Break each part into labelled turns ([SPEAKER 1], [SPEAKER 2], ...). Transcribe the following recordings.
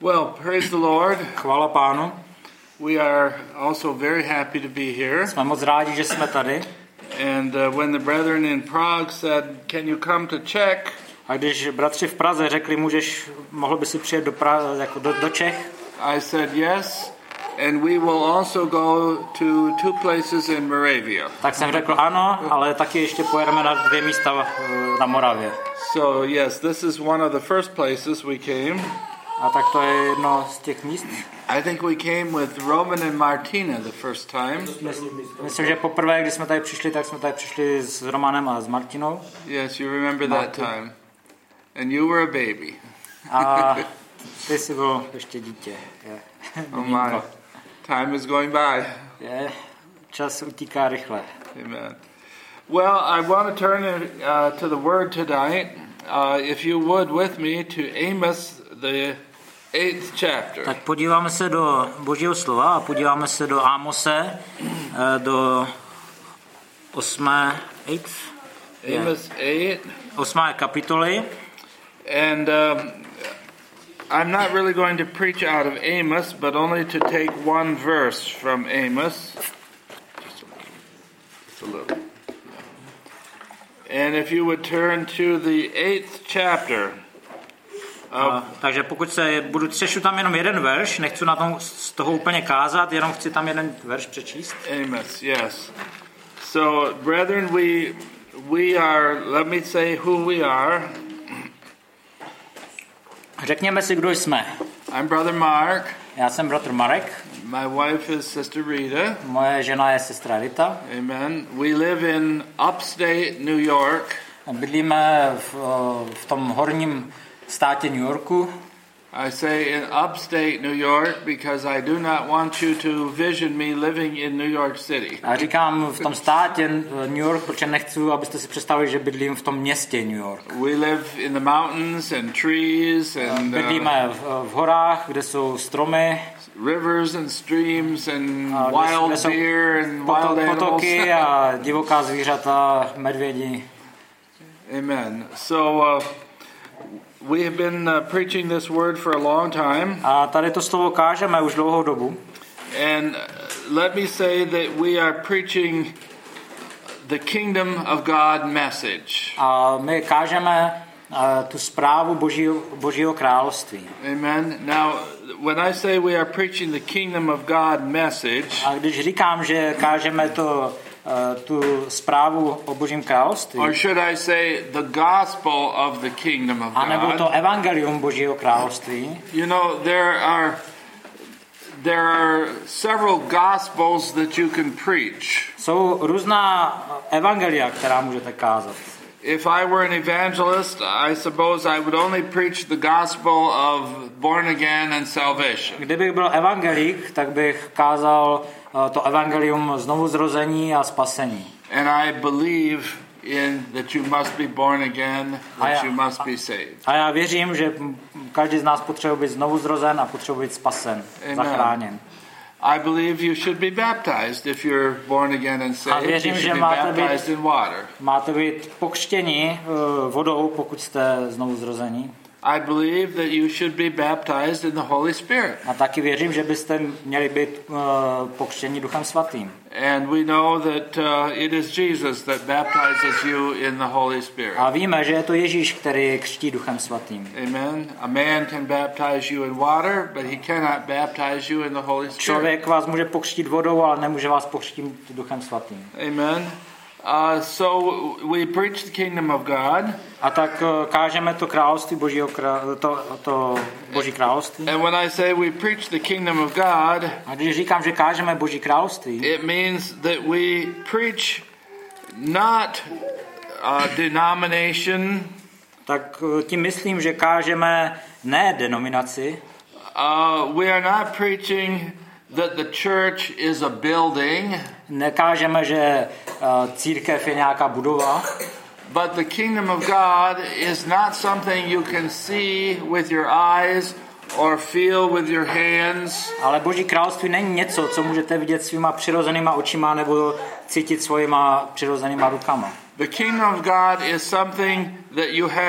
[SPEAKER 1] Well, praise the Lord.
[SPEAKER 2] Chvála Pánu.
[SPEAKER 1] We are also very happy to be here.
[SPEAKER 2] Jsme moc rádi, že jsme tady.
[SPEAKER 1] And when the brethren in Prague said, "Can you come to Czech?"
[SPEAKER 2] A když bratři v Praze řekli, mohl by si přijet do Čech,
[SPEAKER 1] I said yes, and we will also go to 2 places in Moravia.
[SPEAKER 2] tak jsem řekl ano, ale taky ještě pojedeme na 2 místa na Moravě.
[SPEAKER 1] So yes, this is one of the first places we came.
[SPEAKER 2] A tak to je jedno z těch míst.
[SPEAKER 1] I think we came with Roman and Martina the first time.
[SPEAKER 2] Myslím, že poprvé, když jsme tady přišli, tak jsme tady přišli s Romanem a s Martinou.
[SPEAKER 1] Yes, you remember that time. And you were a baby.
[SPEAKER 2] A ty jsi byl ještě dítě.
[SPEAKER 1] Oh my. Time is going by.
[SPEAKER 2] Čas utíká rychle.
[SPEAKER 1] Amen. Well, I want to turn to the word tonight. If you would with me to Amos, the 8th chapter.
[SPEAKER 2] Tak podíváme se do Božího slova a podíváme se do Ámose, do 8.
[SPEAKER 1] Amos 8.
[SPEAKER 2] 8. kapitoly.
[SPEAKER 1] And I'm not really going to preach out of Amos, but only to take one verse from Amos. Just a little. And if you would turn to the 8th chapter.
[SPEAKER 2] Takže pokud přečtu tam jenom jeden verš, nechci na tom z toho úplně kázat, jenom chci tam jeden verš přečíst.
[SPEAKER 1] Amos, yes. So, brethren, we are, let me say who we are.
[SPEAKER 2] Řekněme si, kdo jsme.
[SPEAKER 1] I'm Brother Mark.
[SPEAKER 2] Já jsem bratr Marek.
[SPEAKER 1] My wife is Sister Rita.
[SPEAKER 2] Moje žena je sestra Rita.
[SPEAKER 1] Amen. We live in upstate New York.
[SPEAKER 2] Bydlíme v tom horním státě New Yorku.
[SPEAKER 1] I say in upstate New York because I do not want you to vision me living in New York City.
[SPEAKER 2] A říkám v tom státě New York, protože nechci, abyste si představili, že bydlím v tom městě New York.
[SPEAKER 1] We live in the mountains and trees and
[SPEAKER 2] bydlíme v horách, kde jsou stromy,
[SPEAKER 1] rivers and streams and wild deer and wild animals.
[SPEAKER 2] Potoky a divoká zvířata, medvědi.
[SPEAKER 1] Amen. So we have been preaching this word for a long time.
[SPEAKER 2] A tady to slovo kážeme už dlouhou dobu.
[SPEAKER 1] And let me say that we are preaching the kingdom of God message.
[SPEAKER 2] A my kážeme tu zprávu Božího království.
[SPEAKER 1] Amen. Now, when I say we are preaching the kingdom of God message,
[SPEAKER 2] a když říkám, že kážeme tu zprávu o Božím království,
[SPEAKER 1] or should I say the gospel of the kingdom of God,
[SPEAKER 2] anebo to evangelium Božího království,
[SPEAKER 1] you know, there are several gospels that you can preach.
[SPEAKER 2] Jsou různá evangelia, která můžete kázat.
[SPEAKER 1] If I were an evangelist, I suppose I would only preach the gospel of born again and salvation.
[SPEAKER 2] Kdybych byl evangelík, tak bych kázal to evangelium znovuzrození a spasení.
[SPEAKER 1] And I believe that you must be born again, that you must be saved.
[SPEAKER 2] A já věřím, že každý z nás potřebuje být znovuzrozen a potřebuje být spasen, zachráněn.
[SPEAKER 1] I believe you should be baptized if you're born again and saved.
[SPEAKER 2] Věřím,
[SPEAKER 1] you
[SPEAKER 2] že
[SPEAKER 1] should be baptized in water.
[SPEAKER 2] Máte být pokřtěni vodou, pokud jste znovuzrození.
[SPEAKER 1] I believe that you should be baptized in the Holy Spirit.
[SPEAKER 2] A taky věřím, že byste měli být pokřtěni Duchem Svatým.
[SPEAKER 1] And we know that it is Jesus that baptizes you in the Holy Spirit.
[SPEAKER 2] A víme, že je to Ježíš, který křtí Duchem Svatým.
[SPEAKER 1] Amen. A man can baptize you in water, but he cannot baptize you in the Holy Spirit.
[SPEAKER 2] Člověk vás může pokřtít vodou, ale nemůže vás pokřtít Duchem Svatým.
[SPEAKER 1] Amen. So we preach the kingdom of God.
[SPEAKER 2] A tak kážeme to království Božího to Boží království.
[SPEAKER 1] And when I say we preach the kingdom of God,
[SPEAKER 2] a když říkám, že kážeme Boží království,
[SPEAKER 1] it means that we preach not denomination.
[SPEAKER 2] Tak tím myslím, že kážeme ne denominaci.
[SPEAKER 1] We are not preaching that the church is a building.
[SPEAKER 2] Nekážeme, že církev je nějaká budova.
[SPEAKER 1] But the kingdom of God is not something you can see with your eyes or feel with your hands.
[SPEAKER 2] Ale Boží království není něco, co můžete vidět svýma přirozenýma očima nebo cítit svýma přirozenýma rukama.
[SPEAKER 1] The kingdom of God is something that you have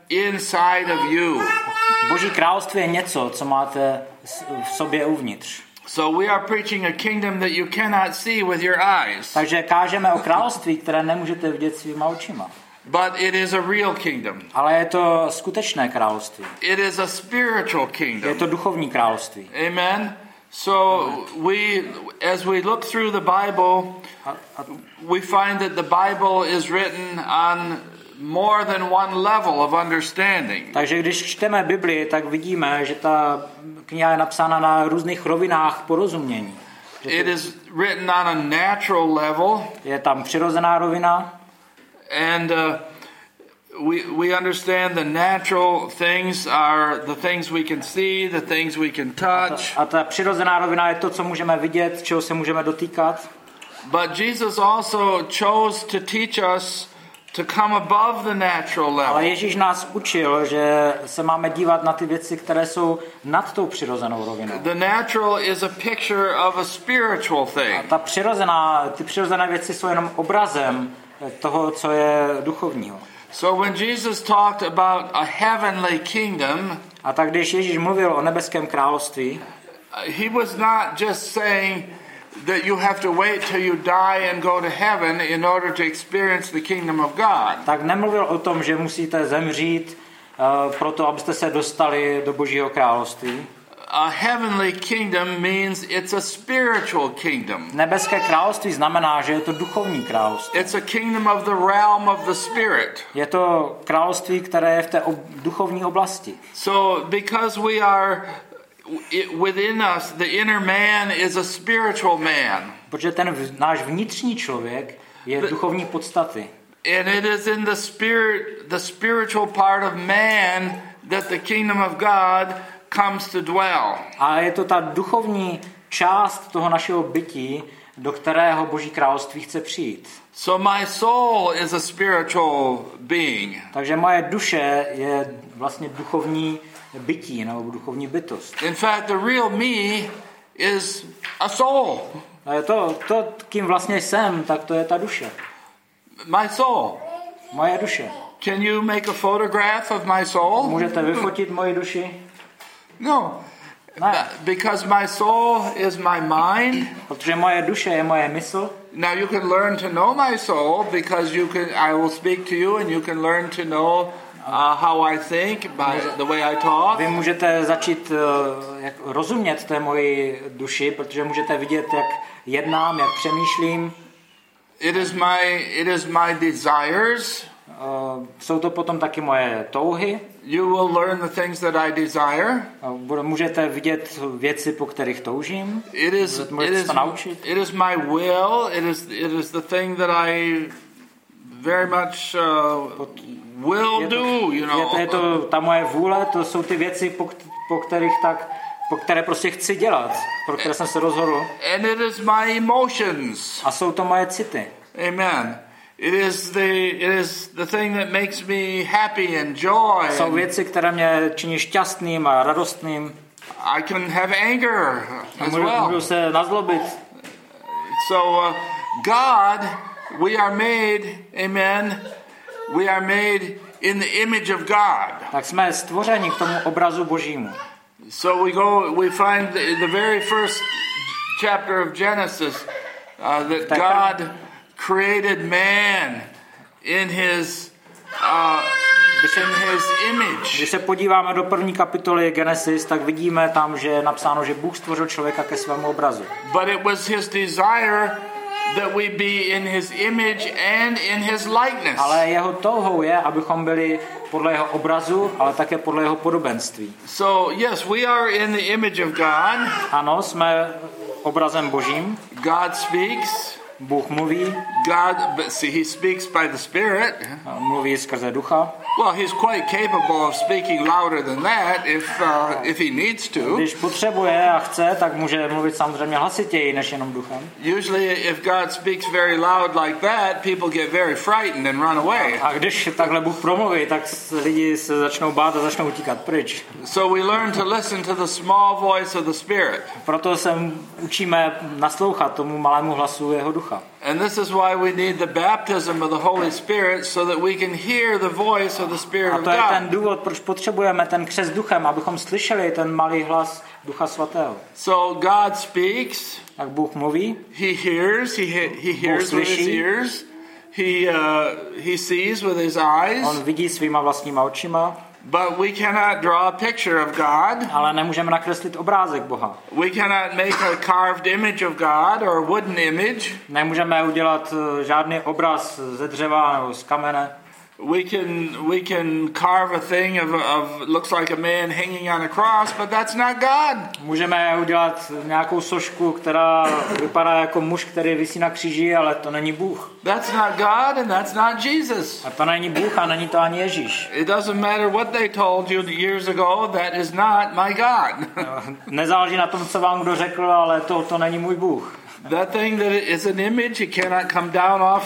[SPEAKER 1] inside of you.
[SPEAKER 2] Boží království je něco, co máte v sobě uvnitř.
[SPEAKER 1] So we are preaching a kingdom that you cannot see with your eyes.
[SPEAKER 2] Takže kážeme o království, které nemůžete vidět svýma očima.
[SPEAKER 1] But it is a real kingdom.
[SPEAKER 2] Ale je to skutečné království.
[SPEAKER 1] It is a spiritual kingdom.
[SPEAKER 2] Je to duchovní království.
[SPEAKER 1] Amen. So as we look through the Bible, we find that the Bible is written on more than one level of understanding.
[SPEAKER 2] Takže když čteme Bibli, tak vidíme, že ta kniha je napsána na různých rovinách porozumění.
[SPEAKER 1] It is written on a natural level.
[SPEAKER 2] Je tam přirozená rovina.
[SPEAKER 1] And we understand the natural things are the things we can see, the things we can touch.
[SPEAKER 2] A ta přirozená rovina je to, co můžeme vidět, čeho se můžeme dotýkat.
[SPEAKER 1] But Jesus also chose to teach us to come above the natural level.
[SPEAKER 2] Ale Ježíš nás učil, že se máme dívat na ty věci, které jsou nad tou přirozenou rovinou.
[SPEAKER 1] The natural is a picture of a spiritual thing.
[SPEAKER 2] A ty přirozené věci jsou jenom obrazem toho, co je duchovního.
[SPEAKER 1] So when Jesus talked about a heavenly kingdom,
[SPEAKER 2] a tak když Ježíš mluvil o nebeském království,
[SPEAKER 1] he was not just saying that you have to wait till you die and go to heaven in order to experience the kingdom of God.
[SPEAKER 2] Tak nemluvil o tom, že musíte zemřít proto, abyste se dostali do Božího království.
[SPEAKER 1] A heavenly kingdom means it's a spiritual kingdom.
[SPEAKER 2] Nebeské království znamená, že je to duchovní království.
[SPEAKER 1] It's a kingdom of the realm of the spirit.
[SPEAKER 2] Je to království, které je v té duchovní oblasti.
[SPEAKER 1] So because we are within us, the inner man is a spiritual man.
[SPEAKER 2] Protože ten náš vnitřní člověk je duchovní podstaty.
[SPEAKER 1] And it is in the spiritual part of man that the kingdom of God comes to dwell.
[SPEAKER 2] A je to ta duchovní část toho našeho bytí, do kterého Boží království chce přijít.
[SPEAKER 1] So my soul is a spiritual being.
[SPEAKER 2] Takže moje duše je vlastně duchovní bytí nebo duchovní bytost.
[SPEAKER 1] In fact, the real me is a soul.
[SPEAKER 2] A to, kým vlastně jsem, tak to je ta duše.
[SPEAKER 1] My soul.
[SPEAKER 2] Moje duše.
[SPEAKER 1] Can you make a photograph of my soul?
[SPEAKER 2] Můžete vyfotit moji duši?
[SPEAKER 1] No.
[SPEAKER 2] Ne.
[SPEAKER 1] Because my soul is my mind.
[SPEAKER 2] Protože moje duše je moje mysl.
[SPEAKER 1] Now you can learn to know my soul because I will speak to you and you can learn to know how I think by the way I talk.
[SPEAKER 2] Vy můžete začít rozumět té moji duši, protože můžete vidět, jak jednám, jak přemýšlím. It is my desires. Jsou to potom taky moje touhy.
[SPEAKER 1] You will learn the things that I desire.
[SPEAKER 2] Můžete vidět věci, po kterých toužím.
[SPEAKER 1] It is my will. It is the thing that I very much will do, you know.
[SPEAKER 2] Je to ta moje vůle, to jsou ty věci, po které prostě chci dělat, pro které jsem se rozhodl.
[SPEAKER 1] And it is my emotions.
[SPEAKER 2] A jsou to moje city.
[SPEAKER 1] Amen. It is the thing that makes me happy and joy.
[SPEAKER 2] Jsou věci, které mě činí šťastným a radostným.
[SPEAKER 1] I can have anger as well.
[SPEAKER 2] Můžu se nazlobit.
[SPEAKER 1] So God, we are made, amen. We are made in the image of God.
[SPEAKER 2] Tak jsme stvořeni k tomu obrazu Božímu.
[SPEAKER 1] So we find the very first chapter of Genesis that God created man in his image.
[SPEAKER 2] Když se podíváme do první kapitoly Genesis, tak vidíme tam, že je napsáno, že Bůh stvořil člověka ke svému obrazu.
[SPEAKER 1] But it was his desire that we be in his image and in his likeness.
[SPEAKER 2] Ale jeho touhou je, abychom byli podle jeho obrazu, ale také podle jeho podobenství.
[SPEAKER 1] So yes, we are in the image of God.
[SPEAKER 2] Ano, jsme obrazem Božím.
[SPEAKER 1] God speaks.
[SPEAKER 2] Bůh mluví.
[SPEAKER 1] He speaks by the Spirit.
[SPEAKER 2] Mluví skrze ducha.
[SPEAKER 1] Well, he's quite capable of speaking louder than that if he needs to.
[SPEAKER 2] Když potřebuje a chce, tak může mluvit samozřejmě hlasitěji než jenom duchem.
[SPEAKER 1] Usually, if God speaks very loud like that, people get very frightened and run away.
[SPEAKER 2] A když takhle Bůh promluví, tak lidi se začnou bát a začnou utíkat pryč.
[SPEAKER 1] So we learn to listen to the small voice of the Spirit.
[SPEAKER 2] Proto se učíme naslouchat tomu malému hlasu jeho ducha.
[SPEAKER 1] And this is why we need the baptism of the Holy Spirit so that we can hear the voice of the Spirit of God.
[SPEAKER 2] A to je ten důvod, proč potřebujeme ten křest duchem, abychom slyšeli ten malý hlas Ducha Svatého.
[SPEAKER 1] So God speaks.
[SPEAKER 2] Tak Bůh mluví.
[SPEAKER 1] He hears. He hears with his ears. He sees with his eyes.
[SPEAKER 2] On vidí svýma vlastníma očima.
[SPEAKER 1] But we cannot draw a picture of God.
[SPEAKER 2] Ale nemůžeme nakreslit obrázek Boha.
[SPEAKER 1] We cannot make a carved image of God or a wooden image.
[SPEAKER 2] Nemůžeme udělat žádný obraz ze dřeva nebo z kamene.
[SPEAKER 1] We can carve a thing of looks like a man hanging on a cross, but that's not God.
[SPEAKER 2] Můžeme udělat nějakou sošku, která vypadá jako muž, který visí na kříži, ale to není Bůh.
[SPEAKER 1] That's not God and that's not Jesus.
[SPEAKER 2] A to není Bůh a není to ani Ježíš.
[SPEAKER 1] It doesn't matter what they told you years ago, that is not my God.
[SPEAKER 2] Nezáleží na tom, co vám kdo řekl, ale to není můj Bůh.
[SPEAKER 1] That thing that is an image, it cannot come down off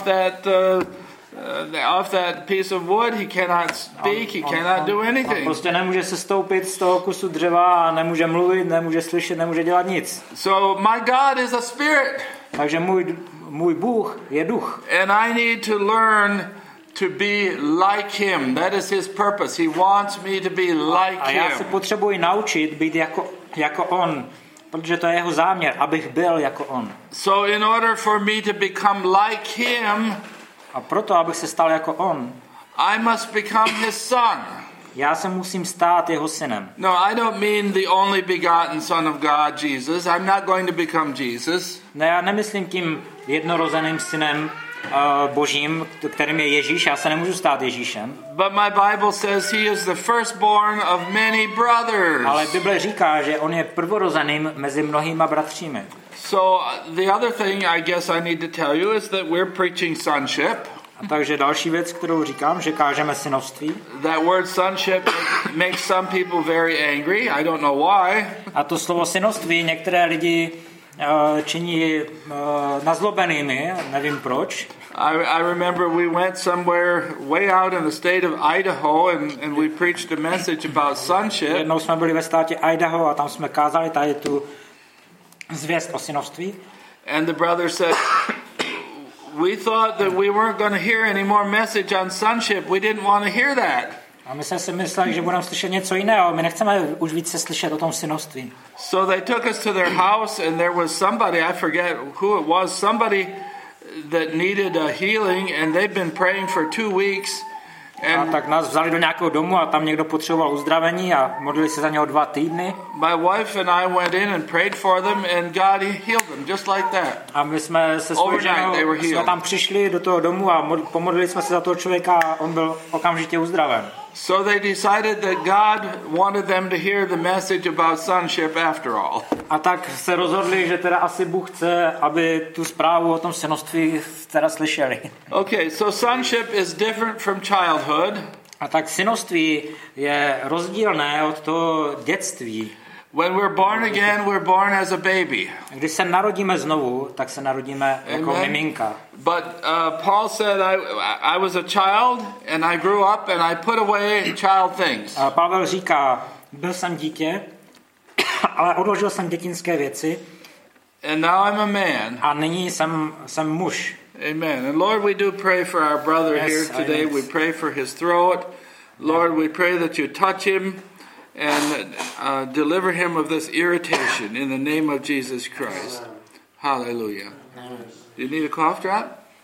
[SPEAKER 1] that piece of wood. He cannot speak, he cannot do anything.
[SPEAKER 2] Prostě nemůže se stoupit z toho kusu dřeva a nemůže mluvit, nemůže slyšet, nemůže dělat nic.
[SPEAKER 1] So my God is a spirit.
[SPEAKER 2] Takže můj Bůh je duch.
[SPEAKER 1] And I need to learn to be like him. That is his purpose. He wants me to be like
[SPEAKER 2] a já se
[SPEAKER 1] him.
[SPEAKER 2] potřebuji naučit být jako on, protože to je jeho záměr, abych byl jako on.
[SPEAKER 1] So in order for me to become like him,
[SPEAKER 2] a proto, abych se stal jako on,
[SPEAKER 1] I must become his son.
[SPEAKER 2] Já se musím stát jeho synem.
[SPEAKER 1] No, I don't mean the only begotten Son of God, Jesus. I'm not going to become Jesus.
[SPEAKER 2] Ne, já nemyslím tím jednorozeným synem Božím, kterým je Ježíš. Já se nemůžu stát Ježíšem.
[SPEAKER 1] But my Bible says he is the firstborn of many brothers.
[SPEAKER 2] Ale Bible říká, že on je prvorozeným mezi mnohýma bratřími.
[SPEAKER 1] So the other thing I guess I need to tell you is that we're preaching sonship.
[SPEAKER 2] A takže další věc, kterou říkám, že kážeme synovství.
[SPEAKER 1] That word sonship makes some people very angry. I don't know why.
[SPEAKER 2] A to slovo synovství některé lidi činí nazlobenými, nevím proč.
[SPEAKER 1] I remember we went somewhere way out in the state of Idaho and we preached a message about sonship.
[SPEAKER 2] Jednou jsme byli ve státě Idaho a tam jsme kázali tady tu zvěst o synovství.
[SPEAKER 1] And the brother said, we thought that we weren't going to hear any more message on sonship. We didn't want to hear that.
[SPEAKER 2] A my jsme si mysleli, že budeme slyšet něco jiného. My nechceme už více slyšet o tom synovství.
[SPEAKER 1] So they took us to their house and there was somebody, I forget who it was, somebody that needed a healing and they've been praying for 2 weeks.
[SPEAKER 2] A tak nás vzali do nějakého domu a tam někdo potřeboval uzdravení a modlili se za něho 2 týdny.
[SPEAKER 1] My wife and I went in and prayed for them and God healed them just like that.
[SPEAKER 2] A my jsme se svou ženou jsme tam přišli do toho domu a pomodlili jsme se za toho člověka a on byl okamžitě uzdraven.
[SPEAKER 1] So they decided that God wanted them to hear the message about sonship after all.
[SPEAKER 2] A tak se rozhodli, že teda asi Bůh chce, aby tu zprávu o tom synovství teda slyšeli.
[SPEAKER 1] Okay, so sonship is different from childhood.
[SPEAKER 2] A tak synovství je rozdílné od toho dětství.
[SPEAKER 1] When we're born again, we're born as a baby.
[SPEAKER 2] Když se narodíme znovu, tak se narodíme jako miminka.
[SPEAKER 1] But Paul said I was a child and I grew up and I put away child things.
[SPEAKER 2] A Pavel říká, byl jsem dítě, ale odložil jsem dětinské věci.
[SPEAKER 1] And now I'm a man.
[SPEAKER 2] A nyní jsem muž.
[SPEAKER 1] Amen. And Lord, we do pray for our brother here today. We pray for his throat. Lord, we pray that you touch him and deliver him of this irritation in the name of Jesus Christ. Hallelujah. Do you need a cough drop?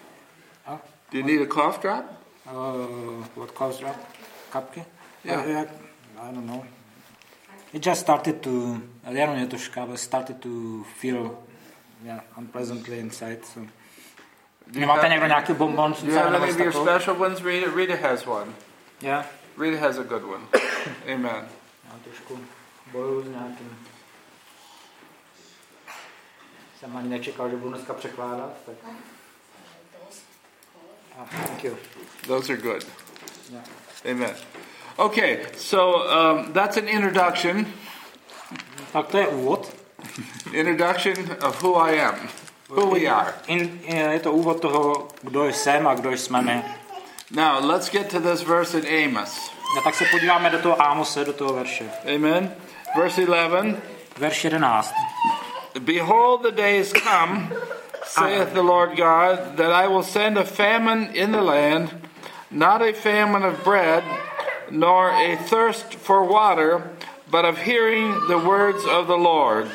[SPEAKER 1] Do you need a cough drop?
[SPEAKER 2] What cough drop? Kapky?
[SPEAKER 1] Yeah.
[SPEAKER 2] I don't know. It just started to, started to feel unpleasantly inside. So. Máte někdo nějaký bonbon?
[SPEAKER 1] Do you have any of your special ones? Rita has one.
[SPEAKER 2] Yeah.
[SPEAKER 1] Rita has a good one. Amen.
[SPEAKER 2] Já trošku bojuju s nějakým. Jsem ani nečekal, že budu dneska překládat. Tak. Thank you.
[SPEAKER 1] Those are good.
[SPEAKER 2] Yeah.
[SPEAKER 1] Amen. Okay, so that's an introduction.
[SPEAKER 2] Tak to je úvod.
[SPEAKER 1] Introduction of who I am, who we are.
[SPEAKER 2] Je to úvod toho, kdo jsem a kdo jsme my.
[SPEAKER 1] Now, let's get to this verse in Amos.
[SPEAKER 2] A tak se podíváme do toho Ámose, do toho verše.
[SPEAKER 1] Amen. Verse 11.
[SPEAKER 2] Verš 11.
[SPEAKER 1] Behold, the days come, saith the Lord God, that I will send a famine in the land, not a famine of bread, nor a thirst for water, but of hearing the words of the Lord.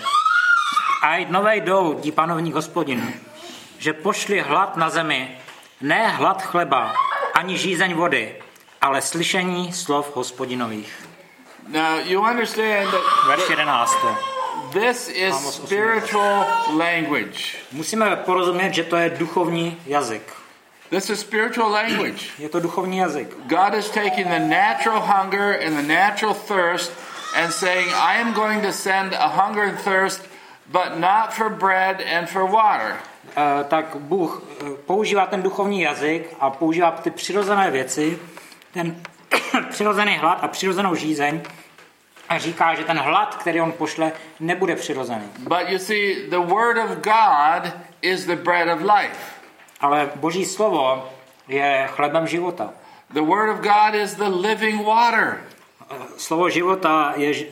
[SPEAKER 2] A nové jdou, tí panovník Hospodin, že pošli hlad na zemi, ne hlad chleba, ani žízeň vody, ale slyšení slov Hospodinových.
[SPEAKER 1] Now you understand
[SPEAKER 2] Verš 11.
[SPEAKER 1] This is spiritual language.
[SPEAKER 2] Musíme porozumět, že to je duchovní jazyk.
[SPEAKER 1] This is spiritual language.
[SPEAKER 2] Je to duchovní jazyk.
[SPEAKER 1] God is taking the natural hunger and the natural thirst and saying, I am going to send a hunger and thirst, but not for bread and for water.
[SPEAKER 2] Tak Bůh používá ten duchovní jazyk a používá ty přirozené věci, ten přirozený hlad a přirozenou žízeň a říká, že ten hlad, který on pošle, nebude přirozený.
[SPEAKER 1] But you see, the word of God is the bread of life.
[SPEAKER 2] Ale Boží slovo je chlebem života.
[SPEAKER 1] The word of God is the living water.
[SPEAKER 2] Slovo života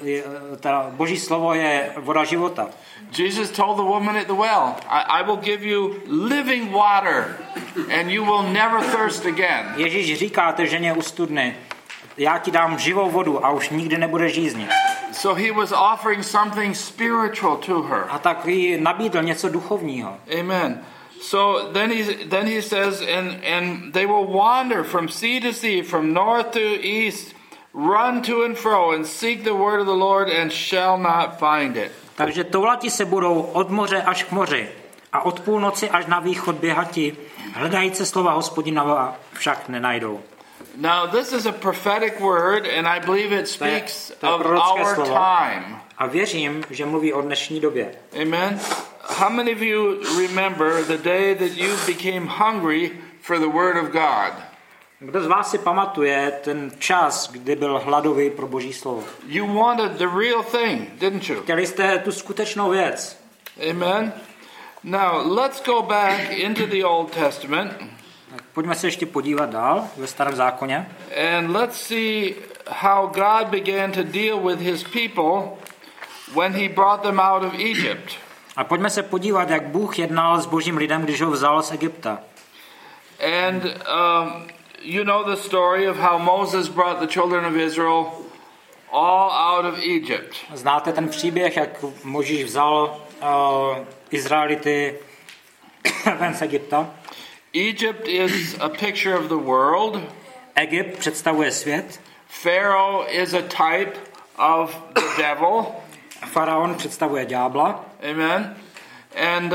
[SPEAKER 2] Boží slovo je voda života.
[SPEAKER 1] Jesus told the woman at the well, I will give you living water and you will never thirst again.
[SPEAKER 2] Ježíš říká ženě u studny, já ti dám živou vodu a už nikdy nebudeš žíznit.
[SPEAKER 1] So he was offering something spiritual to her.
[SPEAKER 2] A tak jí nabídl něco duchovního.
[SPEAKER 1] Amen. So then he says, and they will wander from sea to sea, from north to east, run to and fro, and seek the word of the Lord, and shall not find it.
[SPEAKER 2] Takže toulati se budou od moře až k moři a od půlnoci až na východ běhati, hledajíce slova Hospodinova však nenajdou.
[SPEAKER 1] Now this is a prophetic word, and I believe it speaks of our time.
[SPEAKER 2] A věřím, že mluví o dnešní době.
[SPEAKER 1] Amen. How many of you remember the day that you became hungry for the word of God?
[SPEAKER 2] Kdo z vás si pamatuje ten čas, kdy byl hladový pro Boží slovo?
[SPEAKER 1] You wanted the real thing, didn't you?
[SPEAKER 2] Chtěli jste tu skutečnou věc.
[SPEAKER 1] Amen. Now let's go back into the Old Testament.
[SPEAKER 2] Tak pojďme se ještě podívat dál ve Starém zákoně.
[SPEAKER 1] And let's see how God began to deal with his people when he brought them out of Egypt.
[SPEAKER 2] A pojďme se podívat, jak Bůh jednal s Božím lidem, když ho vzal z Egypta.
[SPEAKER 1] And you know the story of how Moses brought the children of Israel all out of Egypt.
[SPEAKER 2] Znáte ten příběh, jak Mojžíš vzal Izraelity ven z Egypta?
[SPEAKER 1] Egypt is a picture of the world.
[SPEAKER 2] Egypt představuje svět.
[SPEAKER 1] Pharaoh is a type of the devil.
[SPEAKER 2] Faraon představuje ďábla.
[SPEAKER 1] Amen. And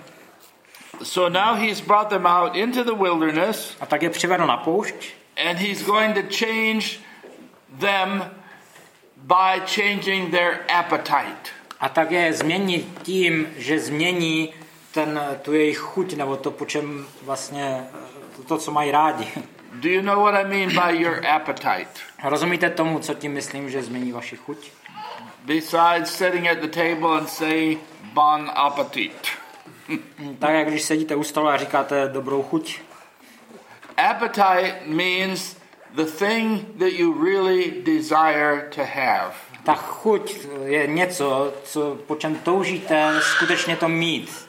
[SPEAKER 1] so now he's brought them out into the wilderness.
[SPEAKER 2] A tak je přivedl na poušť.
[SPEAKER 1] And he's going to change them by changing their appetite.
[SPEAKER 2] A tak je změní tím, že změní tu jejich chuť, nebo to, po čem vlastně, to, co mají rádi.
[SPEAKER 1] Do you know what I mean by your appetite?
[SPEAKER 2] Rozumíte tomu, co tím myslím, že změní vaši chuť?
[SPEAKER 1] Besides sitting at the table and say bon appetit.
[SPEAKER 2] Tak, jak když sedíte u stolu a říkáte dobrou chuť.
[SPEAKER 1] Appetite means the thing that you really desire to have.
[SPEAKER 2] Ta chuť je něco, po čem toužíte skutečně to mít.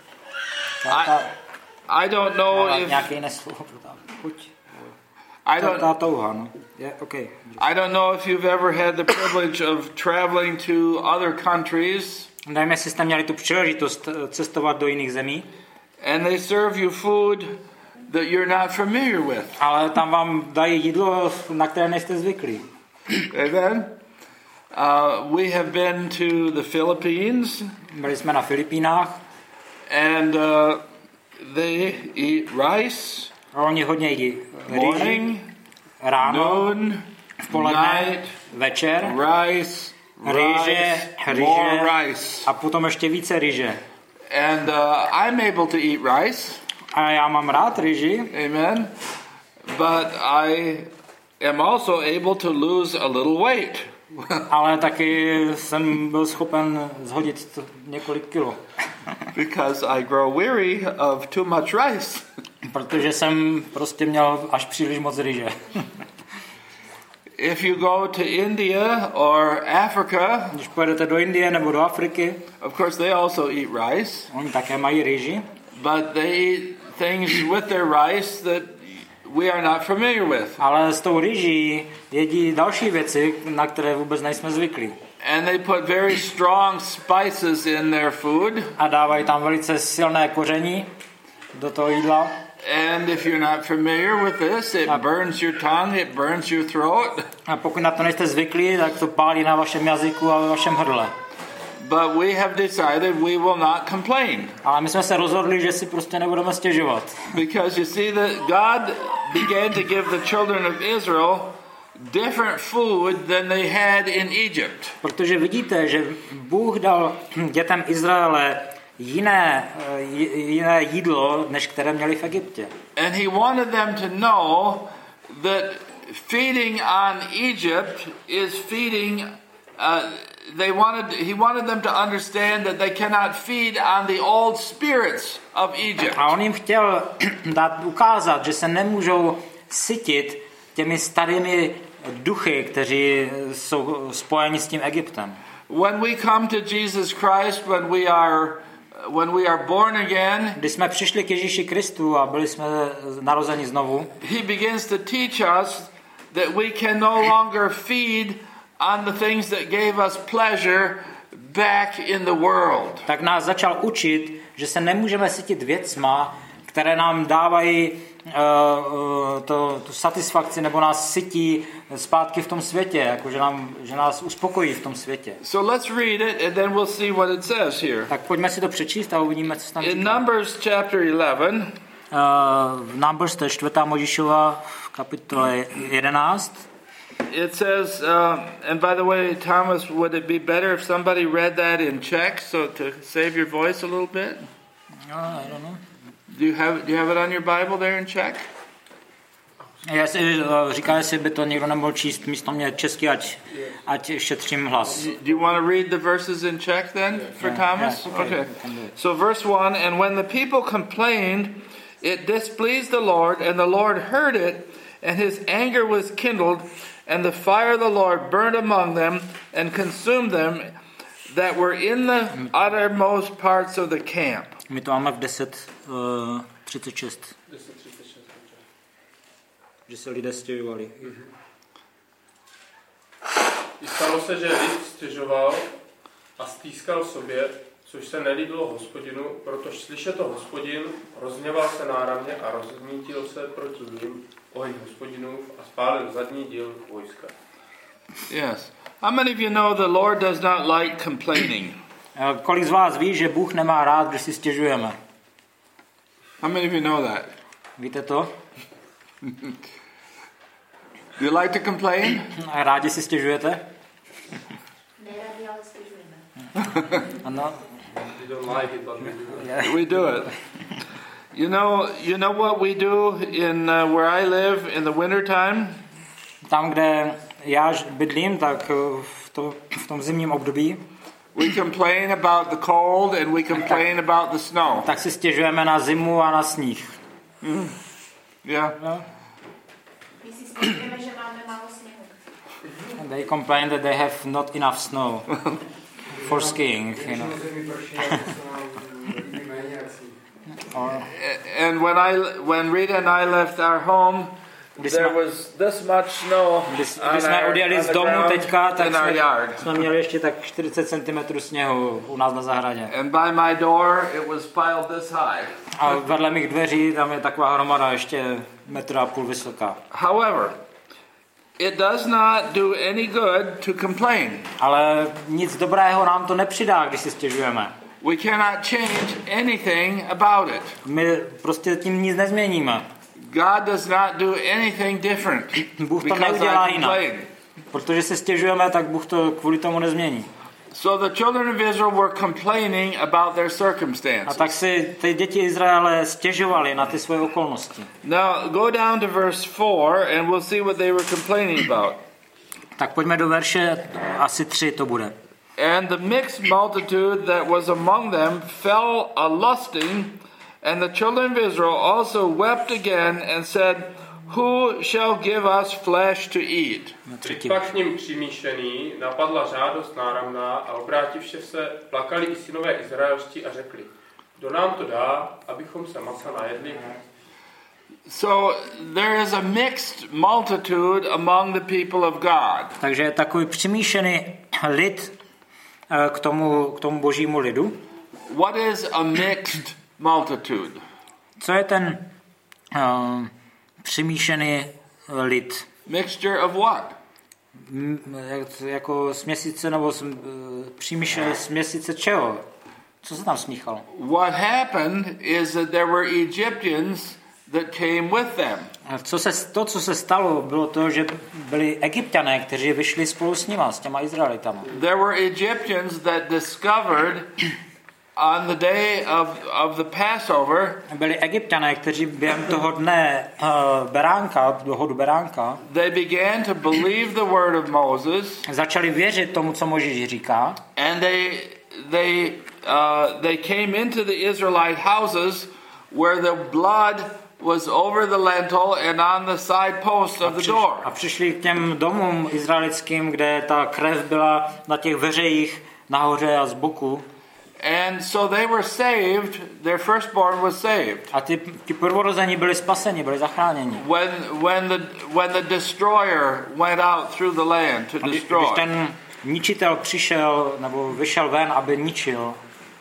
[SPEAKER 1] I don't know if
[SPEAKER 2] nějaké jiné slovo pro ta chuť.
[SPEAKER 1] I
[SPEAKER 2] touha, no. Yeah, okay.
[SPEAKER 1] I don't know if you've ever had the privilege of traveling to other countries.
[SPEAKER 2] Nevím, jestli jste měli tu příležitost cestovat do jiných zemí.
[SPEAKER 1] And they serve you food that you're not familiar with.
[SPEAKER 2] Ale tam vám dají jídlo, na které nejste zvyklí.
[SPEAKER 1] Amen. We have been to the Philippines.
[SPEAKER 2] Byli jsme na Filipínách.
[SPEAKER 1] And they eat rice.
[SPEAKER 2] A oni hodně jedí
[SPEAKER 1] Morning,
[SPEAKER 2] ráno,
[SPEAKER 1] noon,
[SPEAKER 2] v poledne,
[SPEAKER 1] night,
[SPEAKER 2] večer,
[SPEAKER 1] rice, more rice.
[SPEAKER 2] A potom ještě více ryže.
[SPEAKER 1] And I'm able to eat rice.
[SPEAKER 2] A já mám rád ryži.
[SPEAKER 1] Amen. But I am also able to lose a little weight.
[SPEAKER 2] Ale taky jsem byl schopen zhodit několik kilo.
[SPEAKER 1] Because I grow weary of too much rice.
[SPEAKER 2] Protože jsem prostě měl až příliš moc ryže.
[SPEAKER 1] If you go to India or Africa,
[SPEAKER 2] když pojedete do Indie nebo do Afriky,
[SPEAKER 1] of course they also eat rice.
[SPEAKER 2] Oni také mají ryži.
[SPEAKER 1] but they eat things with their rice that we are not familiar with.
[SPEAKER 2] Ale s tou rýží jedí další věci, na které vůbec nejsme zvyklí.
[SPEAKER 1] And they put very strong spices in their food.
[SPEAKER 2] A dávají tam velice silné koření do toho jídla.
[SPEAKER 1] And if you're not familiar with this, it burns your tongue, it burns your throat.
[SPEAKER 2] A pokud na to nejste zvyklí, tak to pálí na vašem jazyku a ve vašem hrdle.
[SPEAKER 1] But we have decided we will not complain.
[SPEAKER 2] Ale my jsme se rozhodli, že si prostě nebudeme stěžovat.
[SPEAKER 1] Because you see that God began to give the children of Israel different food than they had in Egypt.
[SPEAKER 2] Protože vidíte, že Bůh dal dětem Izraele jiné jídlo, než které měli v Egyptě.
[SPEAKER 1] And he wanted them to know that feeding on Egypt is feeding he wanted them to understand that they cannot feed on the old spirits of Egypt.
[SPEAKER 2] A on jim chtěl ukázat, že se nemůžou sytit těmi starými duchy, kteří jsou spojeni s tím Egyptem.
[SPEAKER 1] When we come to Jesus Christ, when we are born again,
[SPEAKER 2] když jsme přišli k Ježíši Kristu a byli jsme narozeni znovu,
[SPEAKER 1] he begins to teach us that we can no longer feed on the things that gave us pleasure back in the world.
[SPEAKER 2] Tak nás začal učit, že se nemůžeme sytit věcma, které nám dávají tu satisfakci nebo nás sytí zpátky v tom světě, jako že nás uspokojí v tom světě.
[SPEAKER 1] So let's read it and then we'll see what it says here.
[SPEAKER 2] Tak pojďme si to přečíst a uvidíme, co tam říká.
[SPEAKER 1] In Numbers chapter 11,
[SPEAKER 2] v Numbers, to je 4. Mojžíšova v kapitole 11.
[SPEAKER 1] It says, and by the way, Thomas, would it be better if somebody read that in Czech, so to save your voice a little bit?
[SPEAKER 2] I don't know.
[SPEAKER 1] Do you have it on your Bible there in Czech?
[SPEAKER 2] Říká, jestli by to někdo nemohl číst místo mě česky, ať šetřím hlas.
[SPEAKER 1] Do you want to read the verses in Czech then for Thomas?
[SPEAKER 2] Yeah, okay.
[SPEAKER 1] So verse 1, and when the people complained, it displeased the Lord, and the Lord heard it, and his anger was kindled, and the fire of the Lord burned among them and consumed them that were in the uttermost parts of the camp.
[SPEAKER 2] My to máme v 10:36. Že se lidé stěžovali.
[SPEAKER 3] Stalo se, že lid stěžoval a stýskal sobě, což se nelíbilo Hospodinu, protože slyšet to Hospodin, rozhněval se náramně a rozhnítil se proti ním oheň Hospodinův a spálil zadní díl vojska.
[SPEAKER 1] Yes. How many of you know the Lord does not like complaining?
[SPEAKER 2] Kolik z vás ví, že Bůh nemá rád, když si stěžujeme?
[SPEAKER 1] How many of you know that?
[SPEAKER 2] Víte to?
[SPEAKER 1] Do you like to complain?
[SPEAKER 2] Rádi si stěžujete?
[SPEAKER 4] Neradi, ale stěžujeme.
[SPEAKER 2] Ano.
[SPEAKER 1] We do it. You know what we do in where I live in the winter time?
[SPEAKER 2] Tam, kde já bydlím, tak v tom zimním období.
[SPEAKER 1] We complain about the cold and we complain about the snow.
[SPEAKER 2] Tak si stěžujeme na zimu a na sníh.
[SPEAKER 1] Yeah.
[SPEAKER 2] No.
[SPEAKER 4] My si stěžujeme, že máme málo sněhu.
[SPEAKER 2] And they complain that they have not enough snow for skiing, you know.
[SPEAKER 1] And when Rita and I left our home, there was this much snow
[SPEAKER 2] Když jsme odjeli z domu teďka, tak jsme měli ještě tak 40 cm sněhu u nás na zahradě.
[SPEAKER 1] And by my door it was piled this high.
[SPEAKER 2] A vedle mých dveří tam je taková hromada ještě 1,5 metra vysoká.
[SPEAKER 1] However, it does not do any good to complain.
[SPEAKER 2] Ale nic dobrého nám to nepřidá, když si stěžujeme.
[SPEAKER 1] We cannot change anything about it.
[SPEAKER 2] My prostě tím nic nezměníme.
[SPEAKER 1] God does not do anything different.
[SPEAKER 2] Bůh to neudělá jinak. Protože se stěžujeme, tak Bůh to kvůli tomu nezmění.
[SPEAKER 1] So the children of Israel were complaining about their circumstances.
[SPEAKER 2] A tak si ty děti Izraele stěžovali na ty svoje okolnosti.
[SPEAKER 1] Now go down to verse 4 and we'll see what they were complaining about.
[SPEAKER 2] Tak pojďme do verše asi 3 to bude.
[SPEAKER 1] And the mixed multitude that was among them fell a lusting, and the children of Israel also wept again and said, Who shall give us flesh to eat?
[SPEAKER 3] Pak k ním přimíšený napadla žádost náramná a obrátivši se, plakali i synové izraelští a řekli, kdo nám to dá, abychom se masa najedli.
[SPEAKER 1] So there is a mixed multitude among the people of God.
[SPEAKER 2] Takže je takový přimíšený lid k tomu božímu lidu.
[SPEAKER 1] What is a mixed multitude?
[SPEAKER 2] Co je ten přimíšený lid?
[SPEAKER 1] Mixture of what?
[SPEAKER 2] Jako směsice nebo přimíšený směsice čeho? Co se tam smíchalo?
[SPEAKER 1] What happened is that there were Egyptians that came with them.
[SPEAKER 2] Co se stalo, bylo to, že byli Egypťané, kteří vyšli spolu s nima, s těma Izraelitama.
[SPEAKER 1] There were Egyptians that discovered on the day of the Passover.
[SPEAKER 2] Byli Egypťané, kteří během toho dne dohodu beránka,
[SPEAKER 1] they began to believe the word of Moses.
[SPEAKER 2] Začali věřit tomu, co Mojžíš říká.
[SPEAKER 1] And they came into the Israelite houses where the blood was over the lintel and on the side post of the door.
[SPEAKER 2] A přišli k těm domům izraelským, kde ta krev byla na těch veřejích nahoře a z boku.
[SPEAKER 1] And so they were saved, their firstborn was saved.
[SPEAKER 2] A ti prvorození byli spaseni, byli zachráněni.
[SPEAKER 1] When the destroyer went out through the land to destroy.
[SPEAKER 2] Když ten ničitel přišel nebo vyšel ven, aby ničil.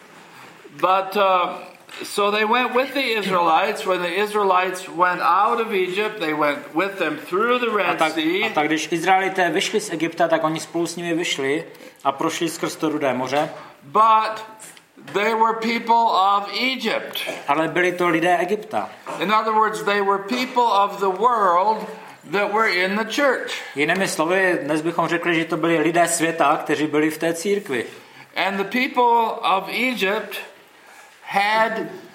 [SPEAKER 1] But so they went with the Israelites. When the Israelites went out of Egypt, they went with them through the Red Sea.
[SPEAKER 2] A tak když Izraelité vyšli z Egypta, tak oni spolu s nimi vyšli a prošli skrz to Rudé moře.
[SPEAKER 1] But they were people of Egypt.
[SPEAKER 2] Ale byli to lidé Egypta.
[SPEAKER 1] In other words, they were people of the world that were in the church.
[SPEAKER 2] Jinými slovy, dnes bychom řekli, že to byli lidé světa, kteří byli v té církvi.
[SPEAKER 1] And the people of Egypt had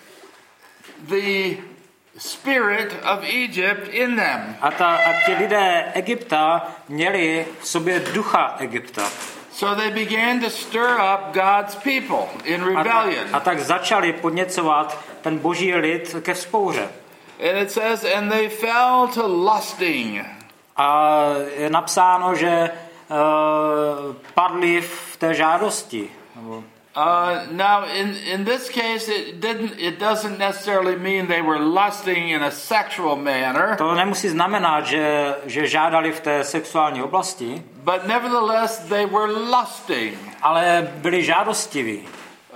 [SPEAKER 1] the spirit of Egypt in them.
[SPEAKER 2] A ti lidé Egypta měli v sobě ducha Egypta.
[SPEAKER 1] So they began to stir up God's people in rebellion.
[SPEAKER 2] A tak začali podněcovat ten boží lid ke vzpouře.
[SPEAKER 1] And it says, and they fell to lusting.
[SPEAKER 2] A je napsáno, že padli v té žádosti.
[SPEAKER 1] Now, in this case, it doesn't necessarily mean they were lusting in a sexual manner.
[SPEAKER 2] To nemusí znamenat, že žádali v té sexuální oblasti.
[SPEAKER 1] But nevertheless, they were lusting.
[SPEAKER 2] Ale byli žádostiví.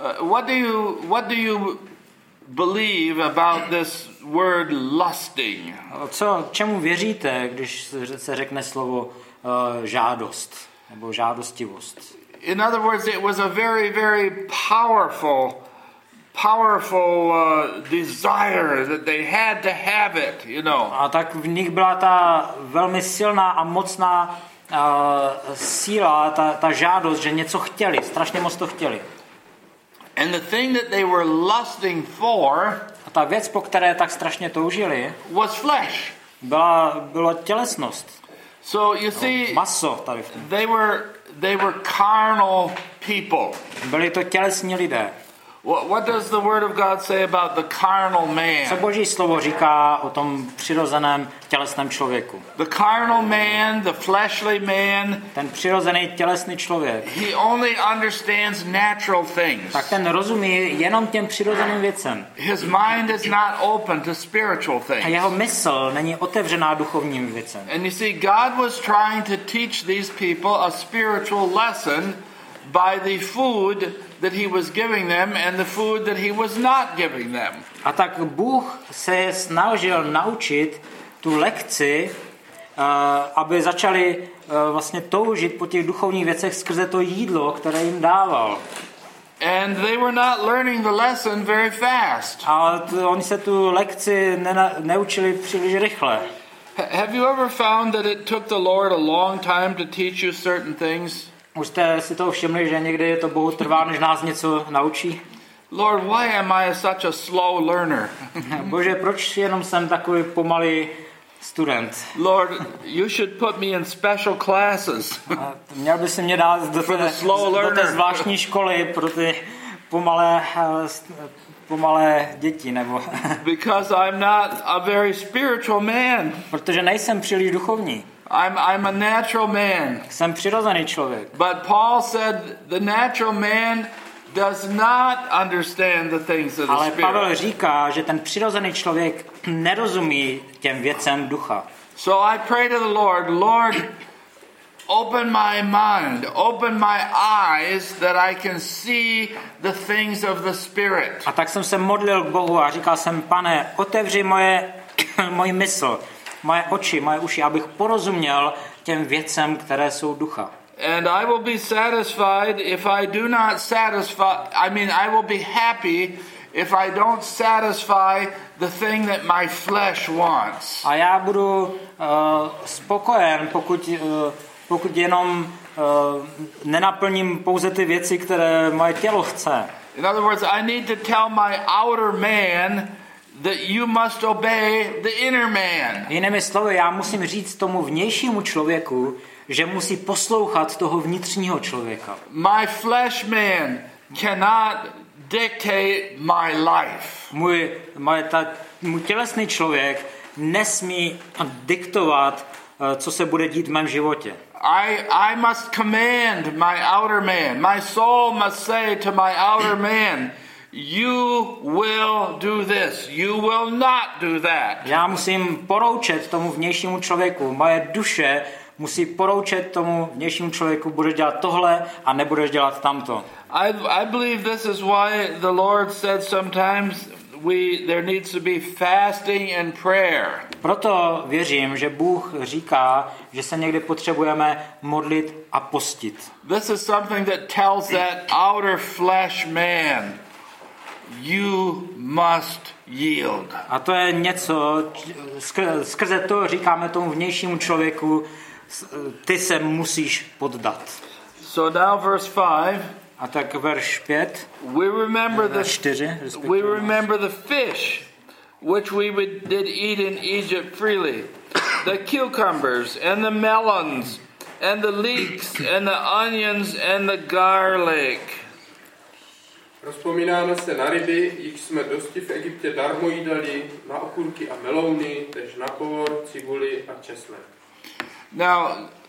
[SPEAKER 1] What do you believe about this word lusting?
[SPEAKER 2] Čemu věříte, když se řekne slovo žádost nebo žádostivost?
[SPEAKER 1] In other words, it was a very, very powerful desire that they had to have it, you know.
[SPEAKER 2] A tak v nich byla ta velmi silná a mocná síla, ta žádost, že něco chtěli, strašně moc to chtěli.
[SPEAKER 1] And the thing that they were lusting for,
[SPEAKER 2] a ta věc, po které tak strašně toužili,
[SPEAKER 1] was flesh.
[SPEAKER 2] Byla tělesnost.
[SPEAKER 1] So you see,
[SPEAKER 2] maso tady v tom.
[SPEAKER 1] They were carnal people.
[SPEAKER 2] Byli to tělesní lidé.
[SPEAKER 1] What does the word of God say about the carnal man?
[SPEAKER 2] Co Boží slovo říká o tom přirozeném tělesném člověku?
[SPEAKER 1] The carnal man, the fleshly man,
[SPEAKER 2] ten přirozený tělesný člověk.
[SPEAKER 1] He only understands natural things.
[SPEAKER 2] Tak ten rozumí jenom těm přirozeným věcem.
[SPEAKER 1] His mind is not open to spiritual things.
[SPEAKER 2] A jeho mysl není otevřená duchovním věcem.
[SPEAKER 1] And you see, God was trying to teach these people a spiritual lesson by the food that he was giving them and the food that he was not giving them.
[SPEAKER 2] A tak Bůh se snažil naučit tu lekci, aby začali vlastně toužit po těch duchovních věcech skrze to jídlo, které jim dával.
[SPEAKER 1] And they were not learning the lesson very fast.
[SPEAKER 2] Ale oni se tu lekci neučili příliš rychle.
[SPEAKER 1] Have you ever found that it took the Lord a long time to teach you certain things?
[SPEAKER 2] Už jste si toho všimli, že někdy to Bohu trvá, než nás něco naučí?
[SPEAKER 1] Lord, why am I such a slow learner?
[SPEAKER 2] Bože, proč jenom jsem takový pomalý student?
[SPEAKER 1] Lord, you should put me in special classes.
[SPEAKER 2] Měl by si mě dát do té zvláštní školy pro ty pomalé děti, nebo...
[SPEAKER 1] Because I'm not a very spiritual man.
[SPEAKER 2] Protože nejsem příliš duchovní.
[SPEAKER 1] I'm a natural man.
[SPEAKER 2] Jsem přirozený člověk.
[SPEAKER 1] But Paul said the natural man does not understand the things of the
[SPEAKER 2] Ale
[SPEAKER 1] Spirit.
[SPEAKER 2] Pavel říká, že ten přirozený člověk nerozumí těm věcem ducha.
[SPEAKER 1] So I pray to the Lord, Lord, open my mind, open my eyes that I can see the things of the Spirit.
[SPEAKER 2] A tak jsem se modlil k Bohu a říkal jsem, Pane, otevři moji mysl, moje oči, moje uši, abych porozuměl těm věcem, které jsou ducha.
[SPEAKER 1] And I will be satisfied if I do not I will be happy if I don't satisfy the thing that my flesh wants.
[SPEAKER 2] A já budu spokojen, pokud jenom nenaplním pouze ty věci, které moje tělo chce.
[SPEAKER 1] In other words, I need to tell my outer man that you must obey the inner man.
[SPEAKER 2] Jinými slovy, já musím říct tomu vnějšímu člověku, že musí poslouchat toho vnitřního člověka.
[SPEAKER 1] My flesh man cannot dictate my life.
[SPEAKER 2] Můj tělesný člověk nesmí diktovat, co se bude dít v mém životě.
[SPEAKER 1] I must command my outer man. My soul must say to my outer man, you will do this. You will not do that.
[SPEAKER 2] Já musím poroučet tomu vnějšímu člověku. Moje duše musí poroučet tomu vnějšímu člověku, budeš dělat tohle a nebudeš dělat tamto.
[SPEAKER 1] I believe this is why the Lord said sometimes there needs to be fasting and prayer.
[SPEAKER 2] Proto věřím, že Bůh říká, že se někdy potřebujeme modlit a postit.
[SPEAKER 1] This is something that tells that outer flesh man, you must yield.
[SPEAKER 2] A to je něco, skrze to říkáme tomu vnějšímu člověku, ty se musíš poddat.
[SPEAKER 1] So now verse 5.
[SPEAKER 2] A tak verš 5.
[SPEAKER 1] We remember the fish which we did eat in Egypt freely, the cucumbers and the melons and the leeks and the onions and the garlic.
[SPEAKER 3] Rozpomínáme se na ryby, jichž jsme dosti v Egyptě darmo jídali, na okurky a melouny, tež na por, cibuli a česnek.
[SPEAKER 1] Now,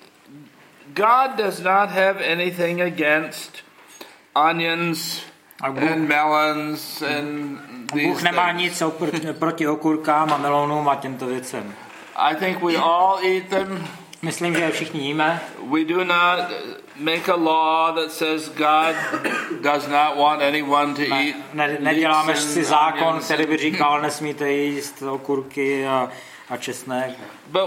[SPEAKER 1] God does not have anything against onions and melons and these
[SPEAKER 2] Bůh nemá nic proti okurkám a melounům a těmto věcem.
[SPEAKER 1] I think we all eat them.
[SPEAKER 2] Myslím, že je všichni jíme.
[SPEAKER 1] We do not make a law that says God does not want anyone to eat.
[SPEAKER 2] Neděláme si zákon, který by říkal, nesmíte jíst okurky a česnek.
[SPEAKER 1] But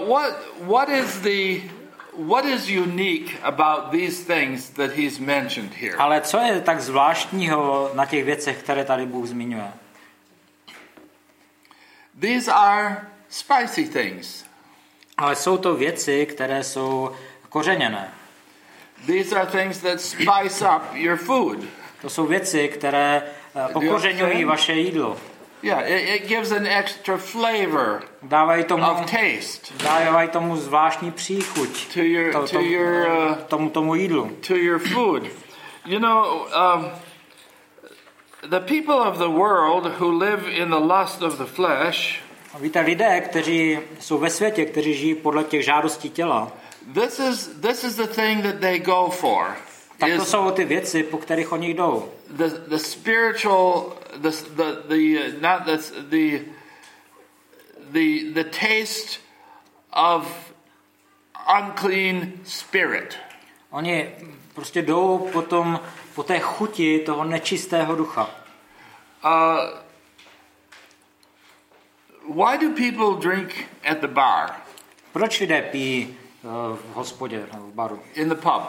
[SPEAKER 1] what is unique about these things that he's mentioned here?
[SPEAKER 2] Ale co je tak zvláštního na těch věcech, které tady Bůh zmiňuje?
[SPEAKER 1] These are spicy things.
[SPEAKER 2] Ale jsou to věci, které jsou kořeněné.
[SPEAKER 1] These are things that spice up your food.
[SPEAKER 2] To jsou věci, které okořeňují vaše jídlo.
[SPEAKER 1] Yeah, it gives an extra flavor of taste.
[SPEAKER 2] Dávají tomu zvláštní příchuť tomu jídlu.
[SPEAKER 1] To your food. You know, the people of the world who live in the lust of the flesh.
[SPEAKER 2] Víte, lidé, kteří jsou ve světě, kteří žijí podle těch žádostí těla.
[SPEAKER 1] This is the thing that they go for.
[SPEAKER 2] Tak to jsou ty věci, po kterých oni jdou.
[SPEAKER 1] The spiritual, the taste of unclean spirit.
[SPEAKER 2] Oni prostě jdou po té chuti toho nečistého ducha.
[SPEAKER 1] Why do people drink at the bar?
[SPEAKER 2] Proč lidé pijí v hospodě nebo v baru?
[SPEAKER 1] In the pub.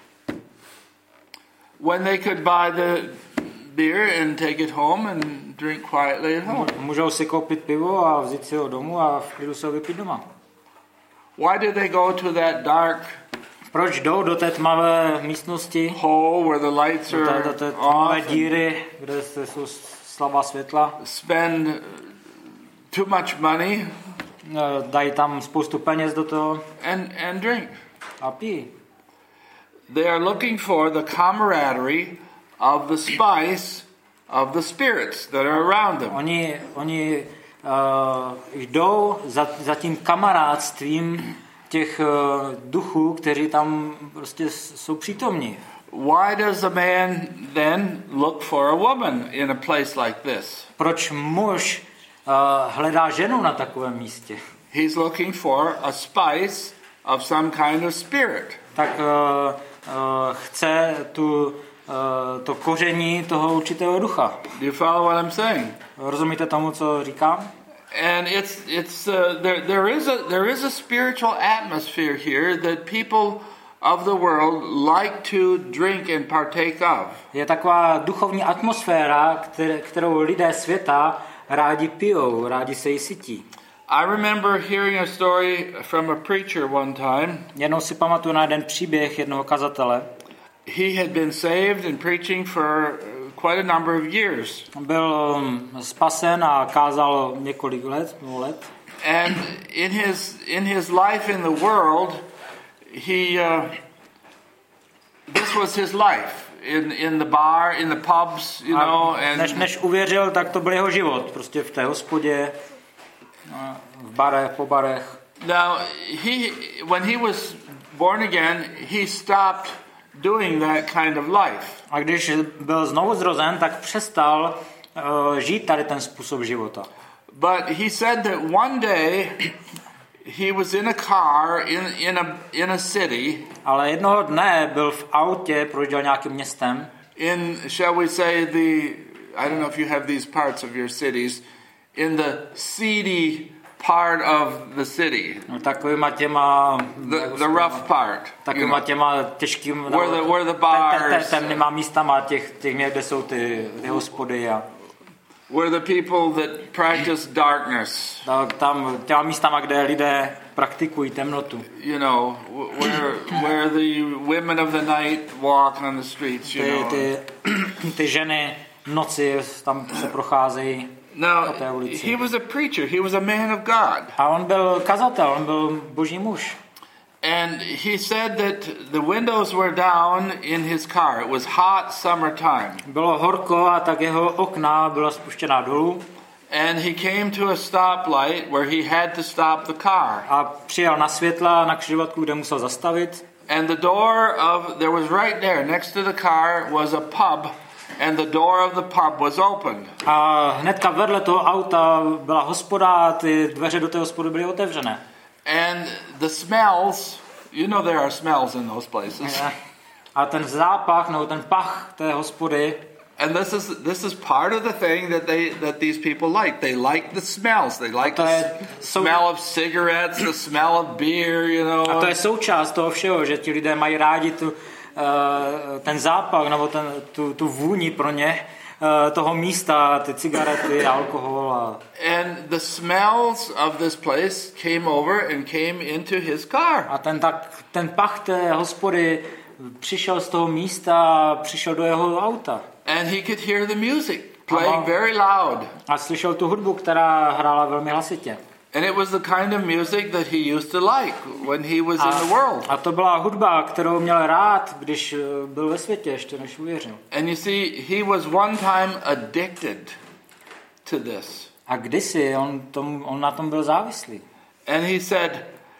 [SPEAKER 1] When they could buy the beer and take it home and drink quietly at home.
[SPEAKER 2] Můžou si koupit pivo a vzít si ho domů a v klidu se ho vypít doma.
[SPEAKER 1] Why did they go to that dark?
[SPEAKER 2] Proč jdou do té tmavé místnosti?
[SPEAKER 1] Hole where the lights are
[SPEAKER 2] do té tmavé díry, kde jsou slabá světla.
[SPEAKER 1] Spend too much money.
[SPEAKER 2] Dají tam spoustu peněz do toho.
[SPEAKER 1] And drink.
[SPEAKER 2] A pijí.
[SPEAKER 1] They are looking for the camaraderie of the spice of the spirits that are around them.
[SPEAKER 2] Oni jdou za tím kamarádstvím těch duchů, kteří tam prostě jsou přítomní.
[SPEAKER 1] why does a man then look for a woman in a place like this?
[SPEAKER 2] Proč muž hledá ženu na takovém místě?
[SPEAKER 1] He's looking for a spice of some kind of spirit.
[SPEAKER 2] Tak chce to koření toho určitého ducha.
[SPEAKER 1] Do you follow what I'm saying?
[SPEAKER 2] Rozumíte tomu, co říkám?
[SPEAKER 1] And there is a spiritual atmosphere here that people of the world like to drink and partake of.
[SPEAKER 2] Je taková duchovní atmosféra, kterou lidé světa rádi pijou, rádi se jí sytí.
[SPEAKER 1] I remember hearing a story from a preacher one time.
[SPEAKER 2] Jednou si pamatuju na jeden příběh jednoho kazatele.
[SPEAKER 1] He had been saved and preaching for quite a number of years.
[SPEAKER 2] Byl spasen a kázal několik let.
[SPEAKER 1] And in his life in the world, this was his life in the bar, in the pubs, you know. And
[SPEAKER 2] než uvěřil, tak to byl jeho život, prostě v té hospodě, v barech, po barech.
[SPEAKER 1] Now when he was born again, he stopped doing that kind of life.
[SPEAKER 2] A když byl znovu zrozen, tak přestal žít tady ten způsob života.
[SPEAKER 1] But he said that one day he was in a car in a city.
[SPEAKER 2] Ale jednoho dne byl v autě, projížděl nějakým městem.
[SPEAKER 1] Shall we say I don't know if you have these parts of your cities, in the seedy part of the city.
[SPEAKER 2] No, takovýma těma
[SPEAKER 1] the rough part.
[SPEAKER 2] Takovýma těma těžkým
[SPEAKER 1] where the bars,
[SPEAKER 2] temnýma místama těch kde jsou ty hospody a
[SPEAKER 1] where the people that practice darkness.
[SPEAKER 2] Tam těma místama, kde lidé praktikují temnotu.
[SPEAKER 1] You know, where the women of the night walk on the streets, you know.
[SPEAKER 2] Ty ženy noci tam se procházejí.
[SPEAKER 1] Now, he was a preacher. He was a man of God.
[SPEAKER 2] A on byl kazatel, on byl boží muž.
[SPEAKER 1] And he said that the windows were down in his car. It was hot summertime.
[SPEAKER 2] Bylo horko a tak jeho okna byla spuštěná dolů.
[SPEAKER 1] And he came to a stoplight where he had to stop the car.
[SPEAKER 2] A přijel na světla na křižovatku, kde musel zastavit.
[SPEAKER 1] And there was right there next to the car was a pub. And the door of the pub was opened.
[SPEAKER 2] A hnedka vedle toho auta byla hospoda a ty dveře do té hospody byly otevřené.
[SPEAKER 1] And the smells, you know there are smells in those places.
[SPEAKER 2] A ten zápach, nebo ten pach té hospody.
[SPEAKER 1] And this is part of the thing that these people like. They like the smells. They like the smell of cigarettes, the smell of beer, you know.
[SPEAKER 2] A to je součást toho všeho, že ti lidé mají rádi ten zápach nebo tu vůni pro ně toho místa, ty cigarety, alkohol
[SPEAKER 1] and the smells of this place came over and came into his car.
[SPEAKER 2] A ten pach té hospody přišel z toho místa, přišel do jeho auta.
[SPEAKER 1] And he could hear the music playing very loud.
[SPEAKER 2] A slyšel tu hudbu, která hrála velmi hlasitě.
[SPEAKER 1] And it was the kind of music that he used to like when he was in the world.
[SPEAKER 2] A to byla hudba, kterou měl rád, když byl ve světě, ještě než uvěřil.
[SPEAKER 1] And you see, he was one time addicted to this.
[SPEAKER 2] A kdysi on na tom byl závislý.
[SPEAKER 1] And he said,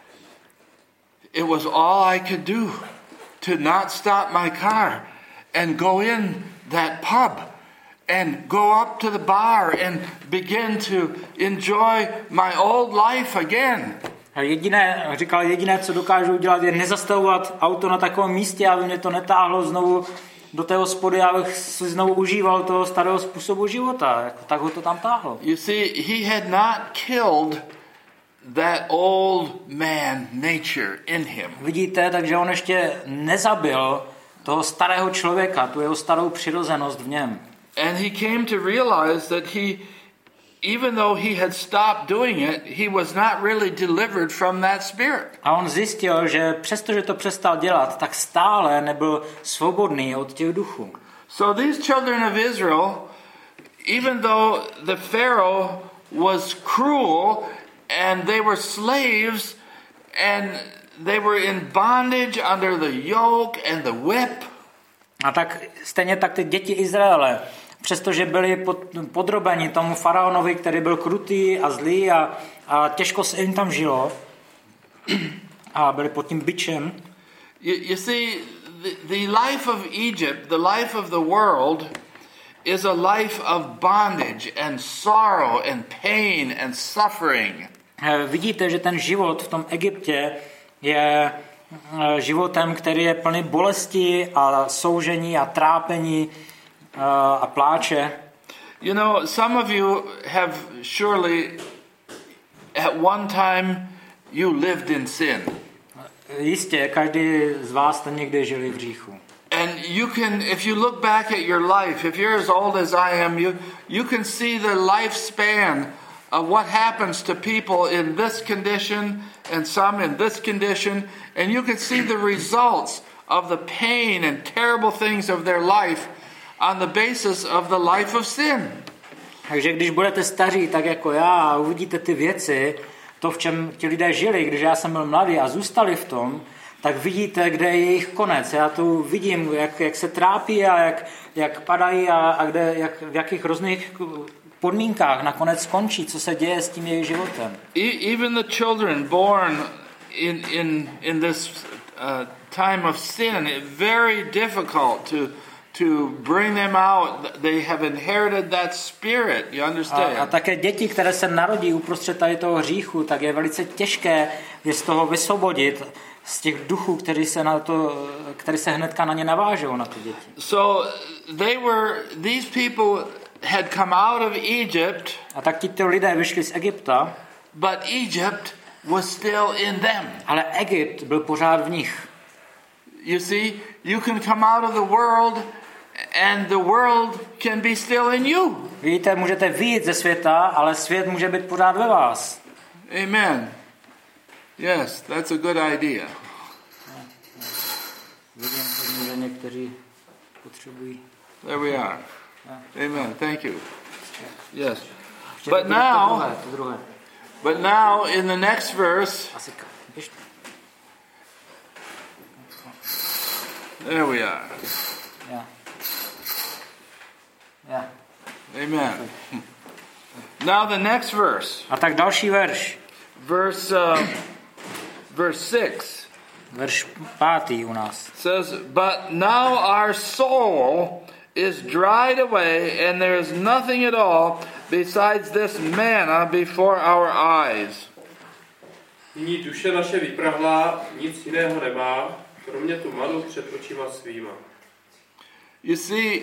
[SPEAKER 1] it was all I could do to not stop my car and go in that pub and go up to the bar and begin to enjoy my old life again.
[SPEAKER 2] A jediné, co dokážu udělat, je nezastavovat auto na takovém místě, aby mě to netáhlo znovu do té hospody, abych si znovu užíval toho starého způsobu života. Tak ho to tam táhlo.
[SPEAKER 1] You see, he had not killed that old man nature in him.
[SPEAKER 2] Vidíte, takže on ještě nezabil toho starého člověka, tu jeho starou přirozenost v něm.
[SPEAKER 1] And he came to realize that even though he had stopped doing it, he was not really delivered from that spirit.
[SPEAKER 2] A on zjistil, že přestože to přestal dělat, tak stále nebyl svobodný od těch duchů.
[SPEAKER 1] So these children of Israel, even though the Pharaoh was cruel and they were slaves and they were in bondage under the yoke and the whip.
[SPEAKER 2] A tak stejně tak ty děti Izraele, přestože byli podrobeni tomu faraonovi, který byl krutý a zlý a těžko se jim tam žilo a byli pod tím bičem.
[SPEAKER 1] You see, the life of Egypt, the life of the world, is a life of bondage and sorrow and pain and suffering.
[SPEAKER 2] Vidíte, že ten život v tom Egyptě je životem, který je plný bolesti a soužení a trápení a pláče.
[SPEAKER 1] You know, some of you have surely at one time you lived in sin.
[SPEAKER 2] Jistě, každý z vás jste někdy žili v hříchu.
[SPEAKER 1] And you can, if you look back at your life, if you're as old as I am, you can see the lifespan of what happens to people in this condition and some in this condition, and you can see the results of the pain and terrible things of their life on the basis of the life of sin.
[SPEAKER 2] Takže když budete staří, tak jako já, a uvidíte ty věci, to, v čem ti lidé žili, když já jsem byl mladý a zůstali v tom, tak vidíte, kde je jejich konec. Já tu vidím, jak se trápí a jak padají a v jakých různých podmínkách nakonec skončí, co se děje s tím jejich životem.
[SPEAKER 1] Even the children born in this time of sin, it's very difficult to bring them out. They have inherited that spirit, you understand?
[SPEAKER 2] A také děti, které se narodí uprostřed tady toho hříchu, tak je velice těžké je z toho vysvobodit, z těch duchů, které se hnedka na ně navážou, na ty děti.
[SPEAKER 1] So these people had come out of Egypt.
[SPEAKER 2] A tak ti lidé vyšli z Egypta.
[SPEAKER 1] But Egypt was still in them.
[SPEAKER 2] Ale Egypt byl pořád v nich.
[SPEAKER 1] You see, you can come out of the world and the world can be still in you.
[SPEAKER 2] Víte, můžete vyjít ze světa, ale svět může být pořád ve vás.
[SPEAKER 1] Amen. Yes, that's a good idea.
[SPEAKER 2] Vidím, že někteří potřebují.
[SPEAKER 1] There we are. Amen. Thank you. Yes. But now in the next verse, there we are.
[SPEAKER 2] Yeah.
[SPEAKER 1] Amen. Now the next verse.
[SPEAKER 2] A tak další verš.
[SPEAKER 1] Verse 6.
[SPEAKER 2] Verš 5 u nás.
[SPEAKER 1] Says, but now our soul is dried away, and there is nothing at all besides this manna before our eyes.
[SPEAKER 3] Nyní duše naše vyprahlá, nic jiného nemá, kromě tu manu před očima svýma.
[SPEAKER 1] You see,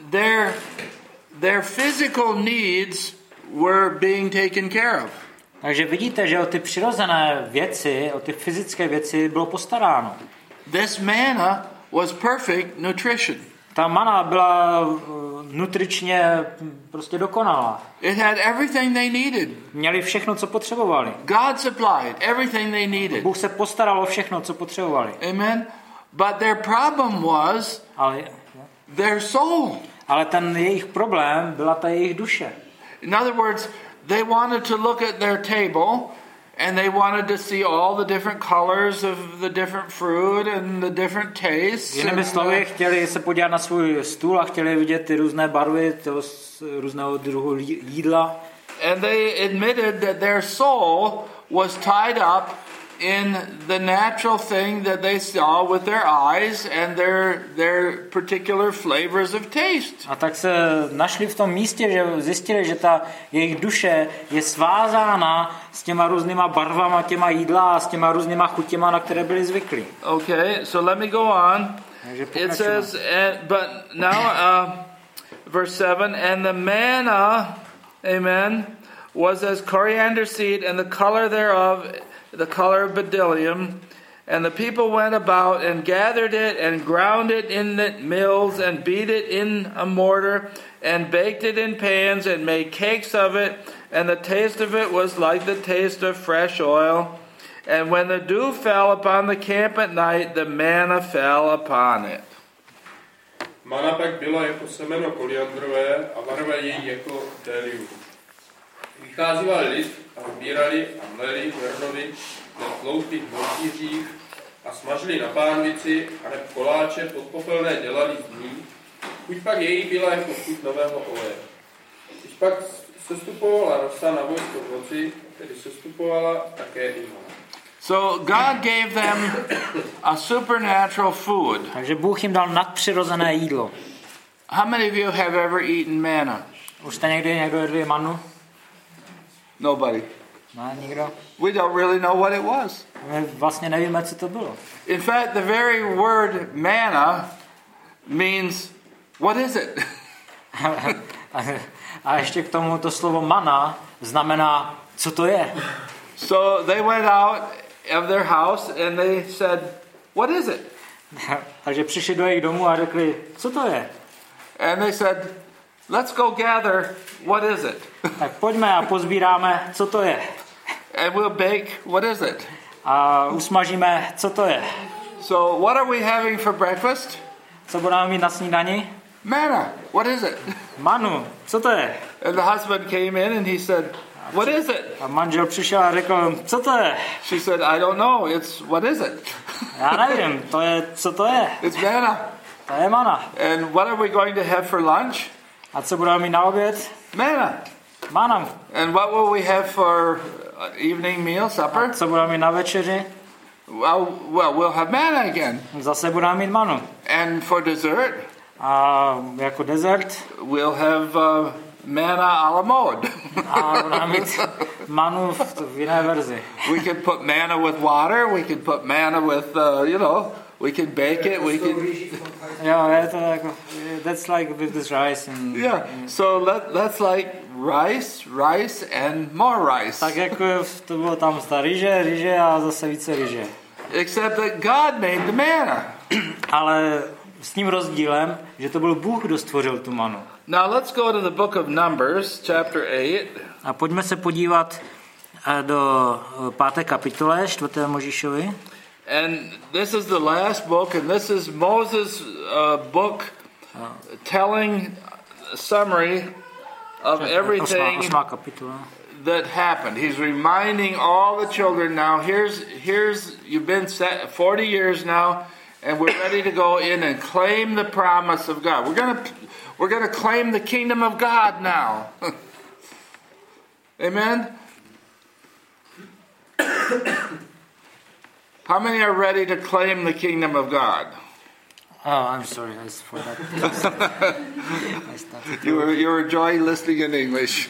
[SPEAKER 1] their physical needs were being taken care of.
[SPEAKER 2] Takže vidíte, že o ty přirozené věci, o ty fyzické věci bylo postaráno.
[SPEAKER 1] This manna was perfect nutrition.
[SPEAKER 2] Ta mana byla nutričně prostě dokonalá.
[SPEAKER 1] It had everything they needed.
[SPEAKER 2] Měli všechno, co potřebovali.
[SPEAKER 1] God supplied everything they needed.
[SPEAKER 2] Bůh se postaral o všechno, co potřebovali.
[SPEAKER 1] Amen. But their problem was their soul.
[SPEAKER 2] Ale ten jejich problém byla ta jejich duše.
[SPEAKER 1] In other words, they wanted to look at their table and they wanted to see all the different colors of the different fruit and the different tastes.
[SPEAKER 2] Jinými slovy, chtěli se podívat na svůj stůl a chtěli vidět ty různé barvy, různého druhu jídla.
[SPEAKER 1] And they admitted that their soul was tied up in the natural thing that they saw with their eyes and their particular flavors of taste.
[SPEAKER 2] A tak se našli v tom místě, že zjistili, že ta jejich duše je svázána s těma různýma barvama, těma jídla a s těma různýma chutěma, na které byli zvyklí.
[SPEAKER 1] Okay, so let me go on. It says, but now verse 7, and the manna, amen, was as coriander seed, and the color thereof the color of bdellium, and the people went about and gathered it and ground it in the mills and beat it in a mortar and baked it in pans and made cakes of it, and the taste of it was like the taste of fresh oil. And when the dew fell upon the camp at night, the manna fell upon it.
[SPEAKER 3] Mana pak byla jako semeno koliandrové a barva její jako bdellium. Vycházívali lid a sbírali a mleli hrnovy na tloutých mortířích a smažili na pánvici a neb koláče podpopelné dělali z ní. Chuť pak její byla jako chuť nového oleje. Když pak sestupovala rosa na vojsko v noci, tedy sestupovala také i mana.
[SPEAKER 1] So God gave them a supernatural food.
[SPEAKER 2] Takže Bůh jim dal nadpřirozené jídlo.
[SPEAKER 1] How many of you have ever eaten manna?
[SPEAKER 2] Už jste někdo jedli manu?
[SPEAKER 1] Nobody.
[SPEAKER 2] Ne, nikdo?
[SPEAKER 1] We don't really know what it was.
[SPEAKER 2] My vlastně nevíme, co to bylo.
[SPEAKER 1] In fact, the very word manna means, what is it?
[SPEAKER 2] A ještě k tomu to slovo mana znamená, co to je.
[SPEAKER 1] So they went out of their house and they said, what is it?
[SPEAKER 2] Takže přišli do jejich domu a řekli, co to je?
[SPEAKER 1] And they said, let's go gather, what is it?
[SPEAKER 2] Tak pojďme a pozbíráme, co to je.
[SPEAKER 1] And we'll bake, what is it?
[SPEAKER 2] A usmažíme, co to je.
[SPEAKER 1] So what are we having for breakfast?
[SPEAKER 2] Co budeme mít na snídani?
[SPEAKER 1] Manna, what is it?
[SPEAKER 2] Manu, co to je?
[SPEAKER 1] And the husband came in and he said, what is it?
[SPEAKER 2] A manžel přišel a řekl, co to je?
[SPEAKER 1] She said, I don't know, it's, what is it?
[SPEAKER 2] Já nevím, to je, co to je?
[SPEAKER 1] It's manna.
[SPEAKER 2] To je mana.
[SPEAKER 1] And what are we going to have for lunch?
[SPEAKER 2] A co budeme mít na oběd?
[SPEAKER 1] Manna.
[SPEAKER 2] Mana.
[SPEAKER 1] And what will we have for evening meal, supper?
[SPEAKER 2] A co budeme mít na večeři?
[SPEAKER 1] Well, we'll have manna again.
[SPEAKER 2] Zase budeme mít manu.
[SPEAKER 1] And for dessert?
[SPEAKER 2] A jako dezert?
[SPEAKER 1] We'll have manna a la mode.
[SPEAKER 2] A budeme mít manu v jiné verzi.
[SPEAKER 1] We can put manna with water. We can put manna with, we can bake it. We can.
[SPEAKER 2] Jo, je to jako, that's like with this rice. And,
[SPEAKER 1] Yeah. So let's like rice and more rice.
[SPEAKER 2] tak jako to bylo tam ta ryže a zase více ryže.
[SPEAKER 1] Except that God made the manna.
[SPEAKER 2] Ale s tím rozdílem, že to byl Bůh, kdo stvořil tu manu.
[SPEAKER 1] Now let's go to the book of Numbers, chapter 8.
[SPEAKER 2] A pojďme se podívat do 5. kapitole 4. Mojžíšovi.
[SPEAKER 1] And this is the last book, and this is Moses' book telling a summary of everything
[SPEAKER 2] 8. kapitola.
[SPEAKER 1] that happened. He's reminding all the children now, here's you've been set 40 years now, and we're ready to go in and claim the promise of God. We're gonna claim the kingdom of God now. Amen? How many are ready to claim the kingdom of God?
[SPEAKER 2] Oh, I'm sorry, I forgot.
[SPEAKER 1] You were enjoying listening in English.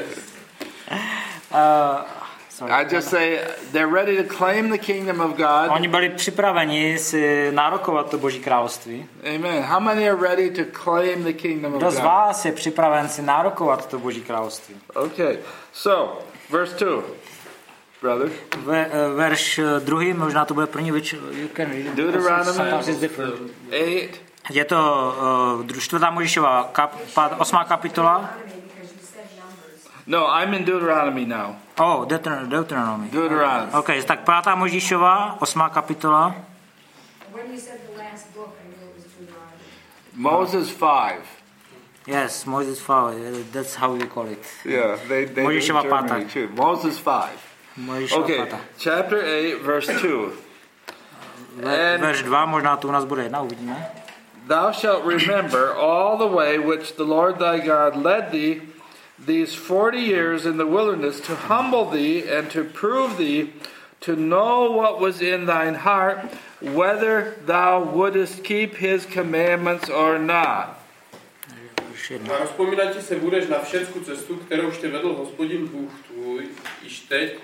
[SPEAKER 2] Sorry.
[SPEAKER 1] I just say they're ready to claim the kingdom of God.
[SPEAKER 2] Oni byli připraveni si nárokovat to Boží království.
[SPEAKER 1] Amen. How many are ready to claim the kingdom of
[SPEAKER 2] Kdo z
[SPEAKER 1] God?
[SPEAKER 2] vás je připraven si nárokovat to Boží království?
[SPEAKER 1] Okay. So, verse 2. Brother.
[SPEAKER 2] Verš 2, možná to bude první, which you can read.
[SPEAKER 1] Deuteronomy 8.
[SPEAKER 2] Je to 4. Mojžíšova 8. kapitola.
[SPEAKER 1] No, I'm in Deuteronomy now.
[SPEAKER 2] Oh, Deuteronomy.
[SPEAKER 1] Deuteronomy.
[SPEAKER 2] OK, tak 5. Mojžíšova 8. kapitola.
[SPEAKER 4] When you said the last book, I knew it was Deuteronomy.
[SPEAKER 1] Moses 5.
[SPEAKER 2] Yes, Moses 5. That's how you call it.
[SPEAKER 1] Yeah, they do
[SPEAKER 2] Mojžíšova
[SPEAKER 1] Germany
[SPEAKER 2] 5.
[SPEAKER 1] too. Moses 5.
[SPEAKER 2] Mojžíšova
[SPEAKER 1] Okay,
[SPEAKER 2] 5.
[SPEAKER 1] chapter 8, verse 2.
[SPEAKER 2] Verš 2, možná to u nás bude 1, uvidíme.
[SPEAKER 1] Thou shalt remember all the way which the Lord thy God led thee these 40 years in the wilderness, to humble thee and to prove thee, to know what was in thine heart, whether thou wouldest keep his commandments or not.
[SPEAKER 3] A rozpomínat ti se budeš na všecku cestu, kterou tě vedl Hospodin Bůh tvůj, již teď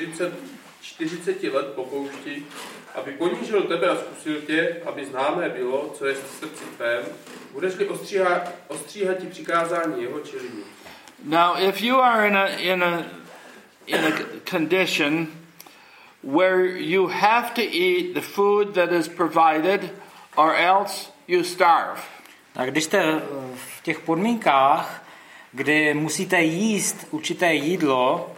[SPEAKER 3] 40 let po poušti, aby ponížil tebe a zkusil tě, aby známé bylo, co je v srdci tvém, budeš-li ostříhat ti přikázání jeho čelení.
[SPEAKER 1] Now, if you are in a condition where you have to eat the food that is provided, or else you starve.
[SPEAKER 2] Tak když jste v těch podmínkách, kdy musíte jíst určité jídlo,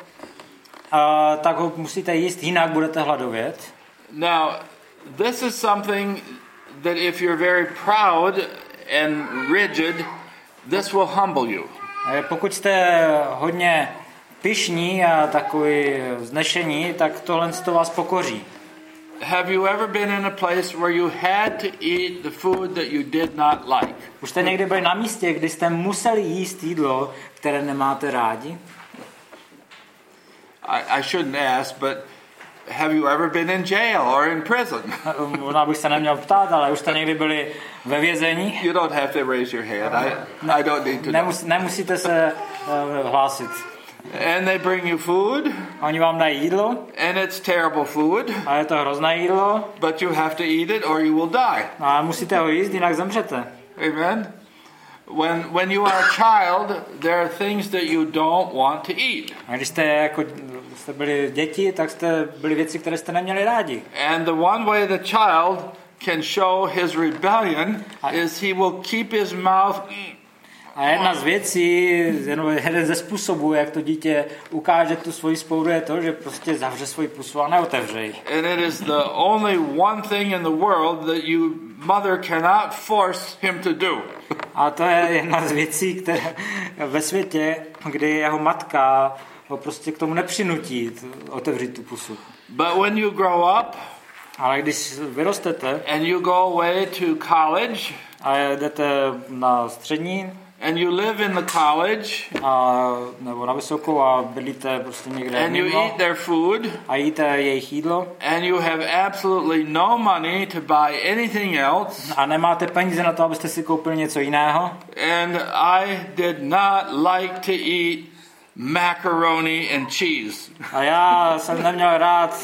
[SPEAKER 2] tak ho musíte jíst, jinak budete hladovět.
[SPEAKER 1] Now, this is something that if you're very proud and rigid, this will humble you.
[SPEAKER 2] Pokud jste hodně pyšní a takový vznešení, tak tohle to vás pokoří.
[SPEAKER 1] Have you ever been in a place where you had to eat the food that you did not like?
[SPEAKER 2] Už jste někdy byli na místě, kdy jste museli jíst jídlo, které nemáte rádi?
[SPEAKER 1] I shouldn't ask, but have you ever been in jail or in prison?
[SPEAKER 2] Možná bych se neměl ptát, ale už jste někdy byli ve vězení?
[SPEAKER 1] You don't have to raise your hand. I don't need to know.
[SPEAKER 2] Nemusíte se hlásit.
[SPEAKER 1] And they bring you food.
[SPEAKER 2] Oni vám dají jídlo.
[SPEAKER 1] And it's terrible food.
[SPEAKER 2] A je to hrozné jídlo.
[SPEAKER 1] But you have to eat it or you will die.
[SPEAKER 2] A musíte ho jíst, jinak zemřete.
[SPEAKER 1] Amen. When you are a child, there are things that you don't want to eat.
[SPEAKER 2] A když jste byli děti, tak jste byli věci, které jste neměli rádi.
[SPEAKER 1] And the one way the child can show his rebellion is he will keep his mouth.
[SPEAKER 2] A jedna z věcí, jeden ze způsobů, jak to dítě ukáže tu svoji spouru, je to, že prostě zavře svoji pusu a neotevře ji.
[SPEAKER 1] And it is the only one thing in the world that you mother cannot force him to do.
[SPEAKER 2] A to je jedna z věcí, které ve světě, kdy jeho matka ho prostě k tomu nepřinutí otevřít tu pusu.
[SPEAKER 1] But when you grow up,
[SPEAKER 2] ale když vyrostete
[SPEAKER 1] and you go away to college,
[SPEAKER 2] a jdete na střední,
[SPEAKER 1] and you live in the college,
[SPEAKER 2] nebo na vysokou a bydlíte prostě někde
[SPEAKER 1] and you eat their food,
[SPEAKER 2] a jíte jejich jídlo,
[SPEAKER 1] and you have absolutely no money to buy anything else,
[SPEAKER 2] a nemáte peníze na to, abyste si koupili něco jiného.
[SPEAKER 1] And I did not like to eat macaroni and cheese.
[SPEAKER 2] A já jsem neměl rád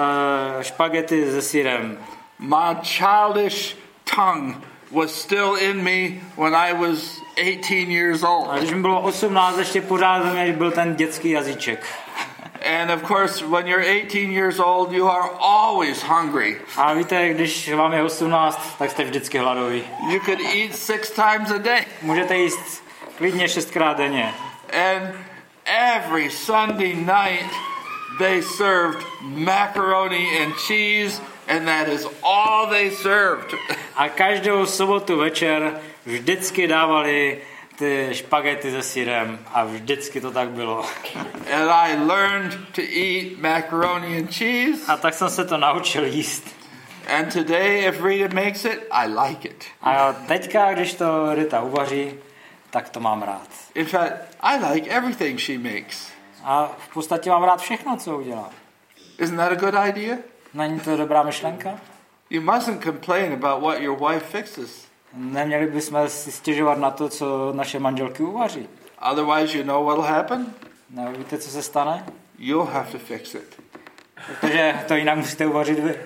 [SPEAKER 2] špagety se syrem.
[SPEAKER 1] My childish tongue was still in me when I was 18 years old.
[SPEAKER 2] A když mi bylo 18, ještě pořád ve mně byl ten dětský jazyček.
[SPEAKER 1] And of course, when you're 18 years old, you are always hungry.
[SPEAKER 2] A víte, když vám je 18, tak jste vždycky hladoví.
[SPEAKER 1] You could eat 6 times a day.
[SPEAKER 2] Můžete jíst klidně 6krát denně.
[SPEAKER 1] And every Sunday night they served macaroni and cheese, and that is all they served.
[SPEAKER 2] A každou sobotu večer vždycky dávali ty špagety se syrem a vždycky to tak bylo.
[SPEAKER 1] And I learned to eat macaroni and cheese.
[SPEAKER 2] A tak jsem se to naučil jíst.
[SPEAKER 1] And today, if Rita makes it, I like it.
[SPEAKER 2] A teďka, když to Rita uvaří, tak to mám rád.
[SPEAKER 1] In fact, I like everything she makes.
[SPEAKER 2] A v podstatě mám rád všechno, co udělá.
[SPEAKER 1] Isn't that a good idea?
[SPEAKER 2] Není to dobrá myšlenka?
[SPEAKER 1] You mustn't complain about what your wife fixes.
[SPEAKER 2] Neměli bychom si stěžovat na to, co naše manželky uvaří.
[SPEAKER 1] Otherwise, you know what'll happen?
[SPEAKER 2] No, víte, co se stane?
[SPEAKER 1] You'll have to fix it.
[SPEAKER 2] Protože to jinak musíte uvařit vy.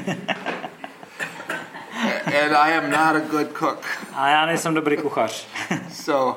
[SPEAKER 1] And I am not a good cook.
[SPEAKER 2] A já nejsem dobrý kuchař.
[SPEAKER 1] So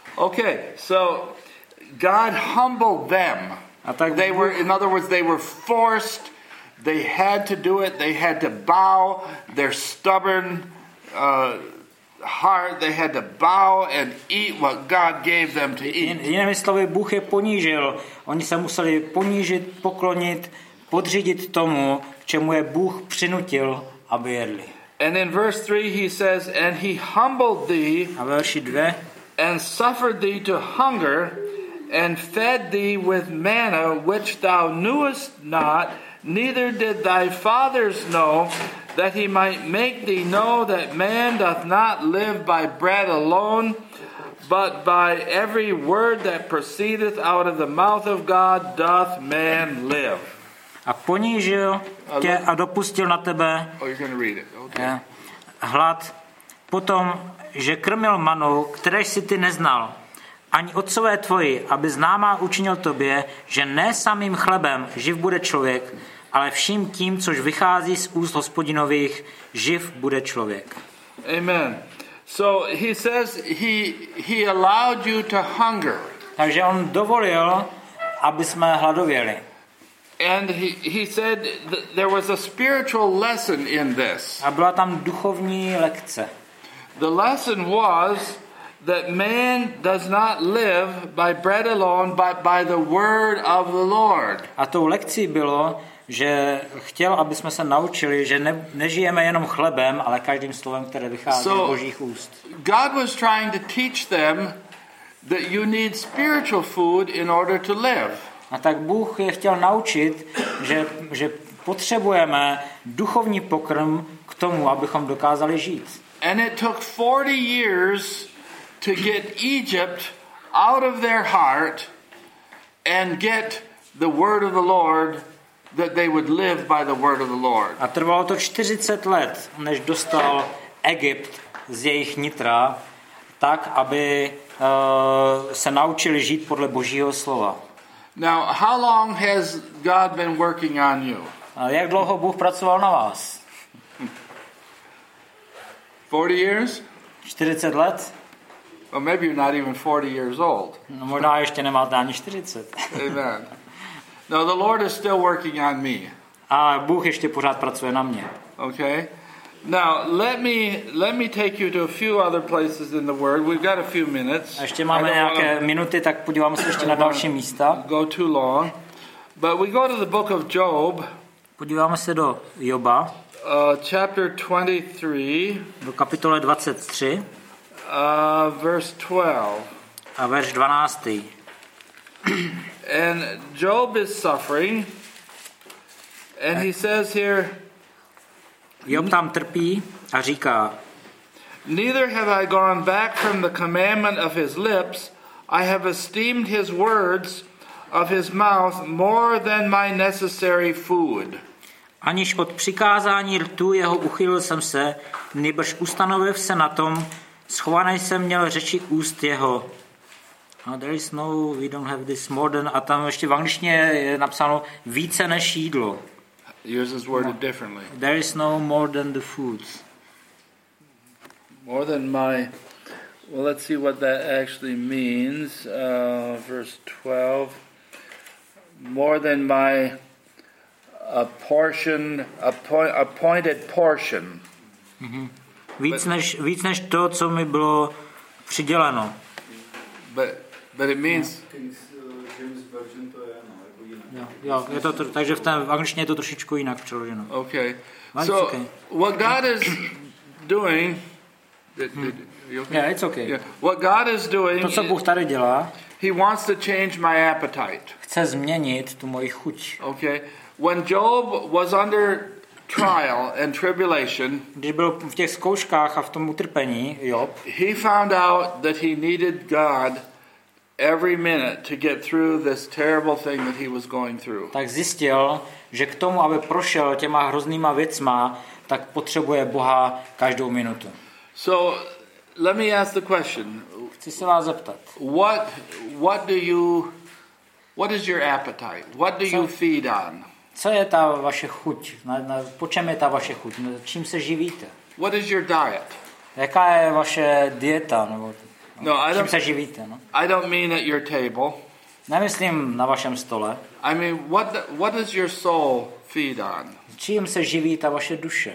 [SPEAKER 1] God humbled them.
[SPEAKER 2] A tak
[SPEAKER 1] They were, in other words, they were forced. They had to do it. They had to bow their stubborn heart. They had to bow and eat what God gave them to eat.
[SPEAKER 2] Jinými slovy, Bůh je ponížil. Oni se museli ponížit, poklonit, podřídit tomu, k čemu je Bůh přinutil, aby jedli.
[SPEAKER 1] And in verse 3 he says, and he humbled thee,
[SPEAKER 2] a verši 2,
[SPEAKER 1] and suffered thee to hunger, and fed thee with manna which thou knewest not, neither did thy fathers know, that he might make thee know that man doth not live by bread alone, but by every word that proceedeth out of the mouth of God doth man live.
[SPEAKER 2] A ponížil tě a dopustil na tebe hlad potom, že krmil manu, kteréž si ty neznal, ani otcové tvoji, aby známá učinil tobě, že ne samým chlebem živ bude člověk, ale vším tím, což vychází z úst Hospodinových, živ bude člověk.
[SPEAKER 1] Amen. So he says he allowed you to hunger.
[SPEAKER 2] Takže on dovolil, aby jsme hladověli.
[SPEAKER 1] And he said there was a spiritual lesson in this.
[SPEAKER 2] A byla tam duchovní lekce.
[SPEAKER 1] The lesson was that man does not live by bread alone, but by the word of the Lord.
[SPEAKER 2] A tou lekcí bylo, že chtěl, aby jsme se naučili, že nežijeme jenom chlebem, ale každým slovem, které vychází z Božích úst.
[SPEAKER 1] God was trying to teach them that you need spiritual food in order to live.
[SPEAKER 2] A tak Bůh je chtěl naučit, že potřebujeme duchovní pokrm k tomu, abychom dokázali žít.
[SPEAKER 1] And it took 40 years to get Egypt out of their heart and get the word of the Lord that they would live by the word of the Lord.
[SPEAKER 2] A trvalo to 40 let, než dostal Egypt z jejich nitra, tak, aby se naučili žít podle Božího slova.
[SPEAKER 1] Now, how long has God been working on you?
[SPEAKER 2] A jak dlouho Bůh pracoval na vás?
[SPEAKER 1] 40 years?
[SPEAKER 2] 40 let?
[SPEAKER 1] Well, maybe you're not even 40 years old.
[SPEAKER 2] No, možná ještě nemáte ani 40.
[SPEAKER 1] Amen. No, the Lord is still working on me.
[SPEAKER 2] A Bůh ještě pořád pracuje na mě.
[SPEAKER 1] Okay? Now, let me take you to a few other places in the Word. We've got a few minutes.
[SPEAKER 2] A ještě máme nějaké minuty, tak podíváme se ještě na další místa.
[SPEAKER 1] Go too long. But we go to the book of Job.
[SPEAKER 2] Podíváme se do Joba.
[SPEAKER 1] Chapter 23.
[SPEAKER 2] Do kapitole 23.
[SPEAKER 1] Verse 12.
[SPEAKER 2] A verš 12.
[SPEAKER 1] And Job is suffering. And he says here,
[SPEAKER 2] Job tam trpí a říká,
[SPEAKER 1] neither have I gone back from the commandment of his lips. I have esteemed his words of his mouth more than my necessary food.
[SPEAKER 2] Aniž od přikázání rtu jeho uchylil jsem se, nýbrž ustanovil se na tom, schovaný jsem měl řeči úst jeho. There is no, we don't have this more than, a tam ještě v angličtině je napsáno více než jídlo.
[SPEAKER 1] Yours is worded differently.
[SPEAKER 2] There is no more than the foods.
[SPEAKER 1] More than my, well, let's see what that actually means. Verse 12. More than my appointed portion.
[SPEAKER 2] Mm-hmm. Víc než to, co mi bylo přiděleno.
[SPEAKER 1] But it means
[SPEAKER 2] jo, je to, takže v angličtině je to trošičku jinak přeloženo.
[SPEAKER 1] Okay. So what God is doing,
[SPEAKER 2] yeah, it's okay.
[SPEAKER 1] Yeah. What God is doing,
[SPEAKER 2] to, co Bůh tady dělá,
[SPEAKER 1] He wants to change my appetite.
[SPEAKER 2] Chce změnit tu moji chuť.
[SPEAKER 1] Okay. When Job was under trial and tribulation,
[SPEAKER 2] když byl v těch zkouškách a v tom utrpení, Job,
[SPEAKER 1] he found out that he needed God every minute to get through this terrible thing that he was going through.
[SPEAKER 2] Tak zjistil, že k tomu, aby prošel těma hroznýma věcma, tak potřebuje Boha každou minutu.
[SPEAKER 1] So let me ask the question.
[SPEAKER 2] Chci se vás zeptat.
[SPEAKER 1] What is your appetite? What do you feed on?
[SPEAKER 2] Co je ta vaše chuť? Po čem je ta vaše chuť? Čím se živíte?
[SPEAKER 1] What is your diet?
[SPEAKER 2] Jaká je vaše dieta? Nebo čím se živíte? No?
[SPEAKER 1] I don't mean at your table.
[SPEAKER 2] Nemyslím na vašem stole.
[SPEAKER 1] I mean, what does your soul feed on?
[SPEAKER 2] Čím se živí ta vaše duše?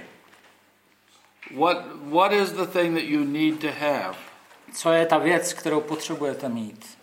[SPEAKER 1] What is the thing that you need to have?
[SPEAKER 2] Co je ta věc, kterou potřebujete mít?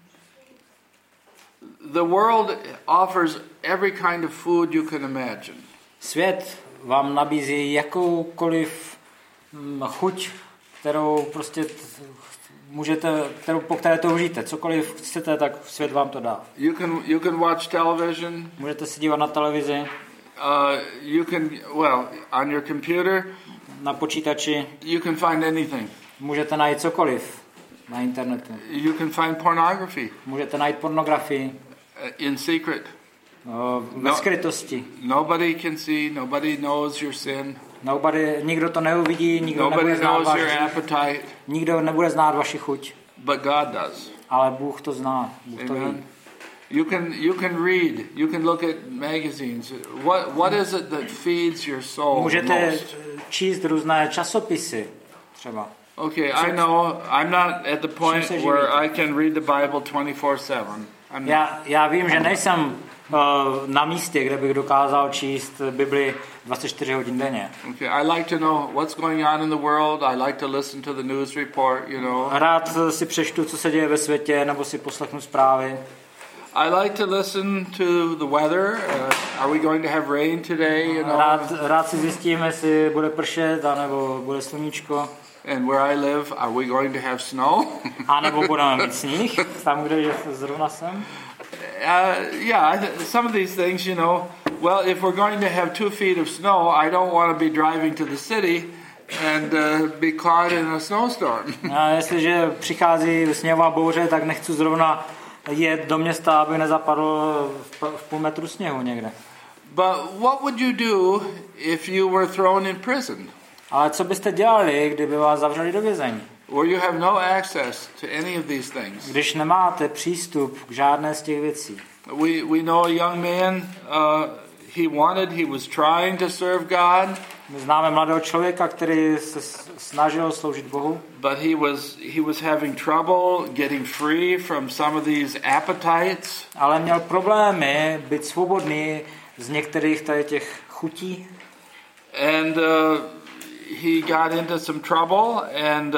[SPEAKER 1] The world offers every kind of food you can imagine.
[SPEAKER 2] Svět vám nabízí jakoukoliv chuť, kterou prostě můžete, po které toužíte. Cokoliv chcete, tak svět vám to dá.
[SPEAKER 1] You can watch television.
[SPEAKER 2] Můžete se dívat na televizi.
[SPEAKER 1] You can, on your computer.
[SPEAKER 2] Na počítači.
[SPEAKER 1] You can find anything.
[SPEAKER 2] Můžete najít cokoliv na internetu.
[SPEAKER 1] You can find pornography.
[SPEAKER 2] Můžete najít pornografii.
[SPEAKER 1] In secret.
[SPEAKER 2] Ve skrytosti.
[SPEAKER 1] Nobody can see, nobody knows your sin.
[SPEAKER 2] Nikdo to neuvidí, nikdo nebude znát váš hřích. Nikdo nebude znát vaši chuť.
[SPEAKER 1] But God does.
[SPEAKER 2] Ale Bůh to zná. Bůh to ví.
[SPEAKER 1] You can read, you can look at magazines. What is it that feeds your soul?
[SPEAKER 2] Můžete číst různé časopisy třeba.
[SPEAKER 1] Okay, I know I'm not at the point where I can read the Bible 24/7.
[SPEAKER 2] Já vím, že nejsem na místě, kde bych dokázal číst Bibli 24 hodin denně.
[SPEAKER 1] Okay, I like to know what's going on in the world. I like to listen to the news report, you know.
[SPEAKER 2] Rád si přečtu, co se děje ve světě, nebo si poslechnu zprávy.
[SPEAKER 1] I like to listen to the weather. Are we going to have rain today? You know.
[SPEAKER 2] Rád si zjistím, jestli bude pršet, anebo bude sluníčko.
[SPEAKER 1] And where I live, are we going to have snow?
[SPEAKER 2] A nebo budeme mít sníh, tam, kde zrovna jsem.
[SPEAKER 1] Yeah, some of these things, you know. Well, if we're going to have 2 feet of snow, I don't want to be driving to the city and be caught in a snowstorm.
[SPEAKER 2] A jestliže přichází sněhová bouře, tak nechci zrovna jet do města, aby nezapadl v půl metru sněhu někde.
[SPEAKER 1] But what would you do if you were thrown in prison?
[SPEAKER 2] Ale co byste dělali, kdyby vás zavřeli do vězení?
[SPEAKER 1] Where you have no access to any of these things.
[SPEAKER 2] Když nemáte přístup k žádné z těch věcí.
[SPEAKER 1] We know a young man, he was trying to serve God.
[SPEAKER 2] My známe mladého člověka, který se snažil sloužit Bohu.
[SPEAKER 1] But he was having trouble getting free from some of these appetites.
[SPEAKER 2] Ale měl problémy být svobodný z některých tady těch chutí.
[SPEAKER 1] And he got into some trouble, and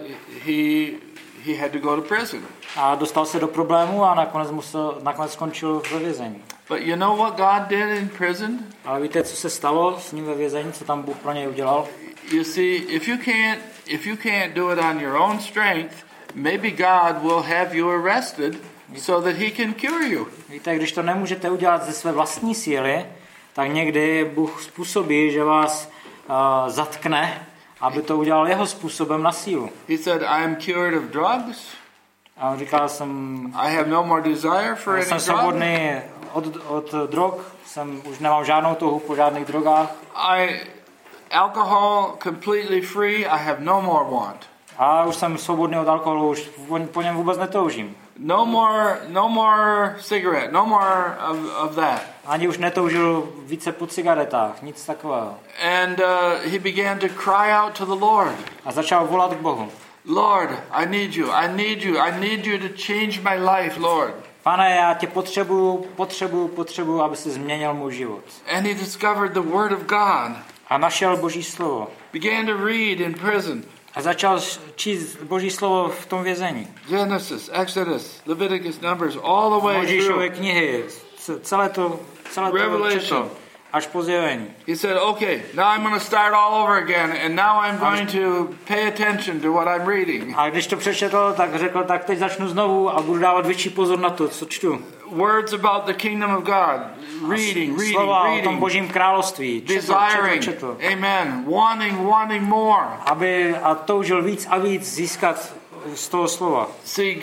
[SPEAKER 1] he had to go to prison.
[SPEAKER 2] A dostal se do problému a nakonec skončil ve vězení.
[SPEAKER 1] But you know what God did in prison?
[SPEAKER 2] Ale víte, co se stalo s ním ve vězení, co tam Bůh pro něj udělal?
[SPEAKER 1] You see, if you can't do it on your own strength, maybe God will have you arrested so that he can cure you.
[SPEAKER 2] Víte, když to nemůžete udělat ze své vlastní síly, tak někdy Bůh způsobí, že vás zatkne, aby to udělal jeho způsobem na sílu.
[SPEAKER 1] He said, I am cured of drugs.
[SPEAKER 2] A on říkal,
[SPEAKER 1] I have no more desire for any
[SPEAKER 2] jsem svobodný od drog, už nemám žádnou touhu po žádných drogách.
[SPEAKER 1] Alcohol completely free, I have no more want.
[SPEAKER 2] A už jsem svobodný od alkoholu, už po něm vůbec netoužím.
[SPEAKER 1] No more cigarette, no more of that.
[SPEAKER 2] Ani už netoužil více po cigaretách, nic takového.
[SPEAKER 1] And he began to cry out to the Lord.
[SPEAKER 2] A začal volat k Bohu.
[SPEAKER 1] Lord, I need you, I need you, I need you to change my life, Lord.
[SPEAKER 2] Pane, já tě potřebuju, aby si změnil můj život.
[SPEAKER 1] And he discovered the word of God.
[SPEAKER 2] A našel Boží slovo.
[SPEAKER 1] Began to read in prison.
[SPEAKER 2] A začal číst Boží slovo v tom vězení.
[SPEAKER 1] Genesis, Exodus, Leviticus, Numbers, all the way
[SPEAKER 2] Mojžíšové knihy, celé to četl, až po zjevení.
[SPEAKER 1] He said, okay, now I'm going to start all over again, and now I'm going to pay attention to what I'm reading.
[SPEAKER 2] A když to přečetl, tak řekl, tak teď začnu znovu a budu dávat větší pozor na to, co čtu.
[SPEAKER 1] Words about the kingdom of God. Reading.
[SPEAKER 2] Slova o tom Božím království.
[SPEAKER 1] Desiring. Amen. Wanting more.
[SPEAKER 2] Aby a toužil víc a víc získat z toho slova.
[SPEAKER 1] See,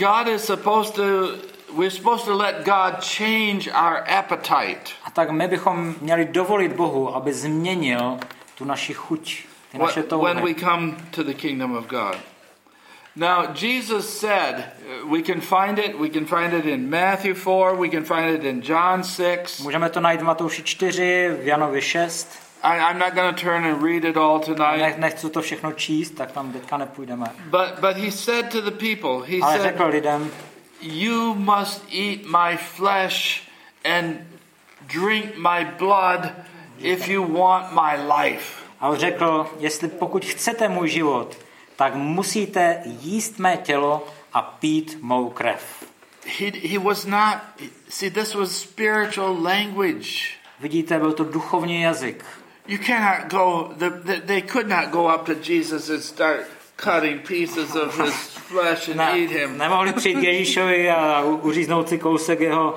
[SPEAKER 1] we're supposed to let God change our appetite.
[SPEAKER 2] A tak my bychom měli dovolit Bohu, aby změnil tu naši chuť, ty naše touhy.
[SPEAKER 1] When we come to the kingdom of God. Now, Jesus said, we can find it in Matthew 4, we can find it in John 6.
[SPEAKER 2] Můžeme to najít v Matouši 4, v Janovi 6.
[SPEAKER 1] I'm not going to turn and read it all tonight.
[SPEAKER 2] Nechci to všechno číst, tak tam teďka nepůjdeme.
[SPEAKER 1] But he said to the people,
[SPEAKER 2] ale řekl lidem,
[SPEAKER 1] you must eat my flesh and drink my blood if you want my life.
[SPEAKER 2] A řekl, pokud chcete můj život, tak musíte jíst mé tělo a pít mou krev.
[SPEAKER 1] He was not, see, this was spiritual language.
[SPEAKER 2] Vidíte, byl to duchovní jazyk.
[SPEAKER 1] You cannot go, they could not go up to Jesus and start cutting pieces of his flesh and eat him.
[SPEAKER 2] Nemohli přijít k Ježíšovi a uříznout si kousek jeho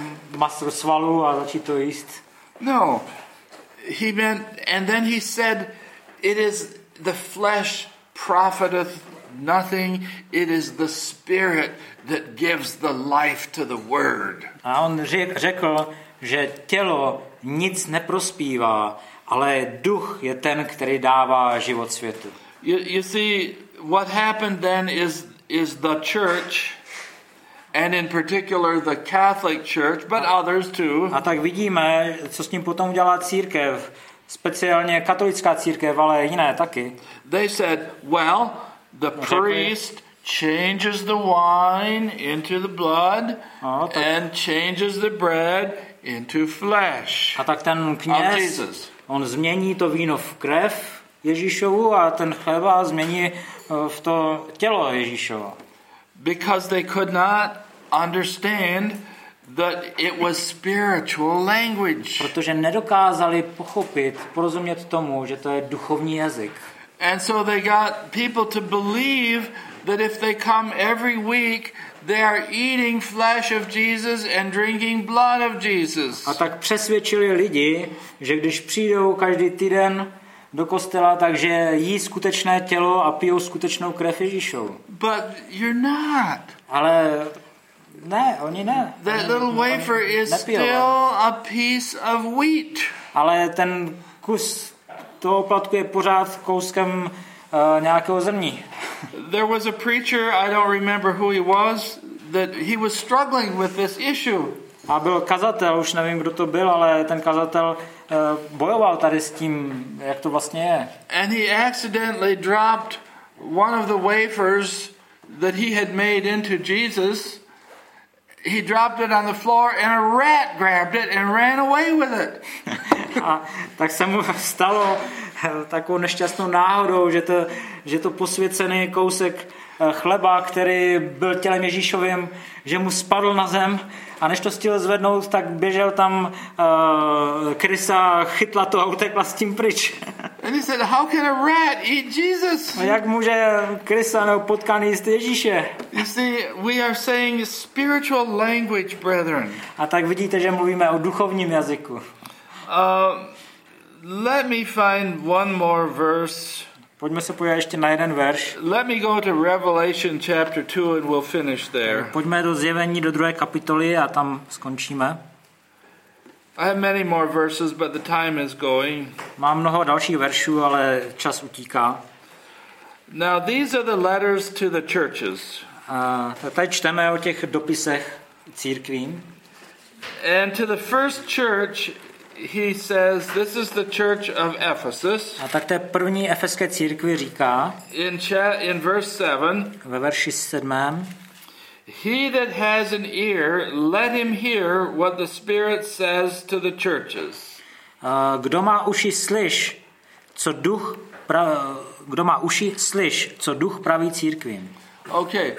[SPEAKER 2] svalu a začít to jíst.
[SPEAKER 1] No. He meant, and then he said, it is the flesh profiteth nothing, it is the spirit that gives the life to the word. A on
[SPEAKER 2] řekl, že tělo nic neprospívá, ale duch je ten, který dává život světu.
[SPEAKER 1] You see, what happened then is the church, and in particular the Catholic Church, but others too.
[SPEAKER 2] A tak vidíme, co s tím potom udělala církev, speciálně katolická církev, ale jiné taky.
[SPEAKER 1] They said, well, the priest changes the wine into the blood and changes the bread into flesh.
[SPEAKER 2] A tak ten kněz, on změní to víno v krev Ježíšovu a ten chleba změní v to tělo Ježíšovo.
[SPEAKER 1] Because they could not understand that it was spiritual language.
[SPEAKER 2] Protože nedokázali porozumět tomu, že to je duchovní jazyk.
[SPEAKER 1] And so they got people to believe that if they come every week, they are eating flesh of Jesus and drinking blood of Jesus.
[SPEAKER 2] A tak přesvědčili lidi, že když přijdou každý týden do kostela, takže jí skutečné tělo a pijou skutečnou krev Ježíšovu.
[SPEAKER 1] But you're not.
[SPEAKER 2] Ale ne. oni ne.
[SPEAKER 1] That little wafer is still a piece of wheat.
[SPEAKER 2] Ale ten kus toho oplatku je pořád kouskem nějakého zrní.
[SPEAKER 1] There was a preacher, I don't remember who he was, that he was struggling with this issue.
[SPEAKER 2] A byl kazatel, už nevím, kdo to byl, ale ten kazatel bojoval tady s tím, jak to vlastně je.
[SPEAKER 1] And he accidentally dropped one of the wafers that he had made into Jesus. He dropped it on the floor and a rat grabbed it and ran away with it.
[SPEAKER 2] A tak se mu stalo takovou nešťastnou náhodou, že to posvěcený kousek chleba, který byl tělem Ježíšovým, že mu spadl na zem a než to stihl zvednout, tak běžel tam krysa, chytla to a utekla s tím pryč.
[SPEAKER 1] And he said, how can a rat eat Jesus?
[SPEAKER 2] A jak může krysa nebo potkan jíst Ježíše?
[SPEAKER 1] You see, we are saying spiritual language, brethren.
[SPEAKER 2] A tak vidíte, že mluvíme o duchovním jazyku.
[SPEAKER 1] Let me find one more verse.
[SPEAKER 2] Pojďme se podívat ještě na jeden verš.
[SPEAKER 1] Let me go to Revelation chapter 2 and we'll finish there.
[SPEAKER 2] Pojďme do Zjevení do 2. kapitoly a tam skončíme.
[SPEAKER 1] I have many more verses, but the time is going.
[SPEAKER 2] Mám mnoho dalších veršů, ale čas utíká.
[SPEAKER 1] Now these are the letters to the churches.
[SPEAKER 2] Tady čteme o těch dopisech církvím.
[SPEAKER 1] And to the first church he says, this is the church of Ephesus.
[SPEAKER 2] A tak té první efeské církvi říká
[SPEAKER 1] in verse 7,
[SPEAKER 2] ve verši 7.
[SPEAKER 1] He that has an ear, let him hear what the Spirit says to the churches.
[SPEAKER 2] Kdo má uši, slyš, co duch praví církvím.
[SPEAKER 1] Okay.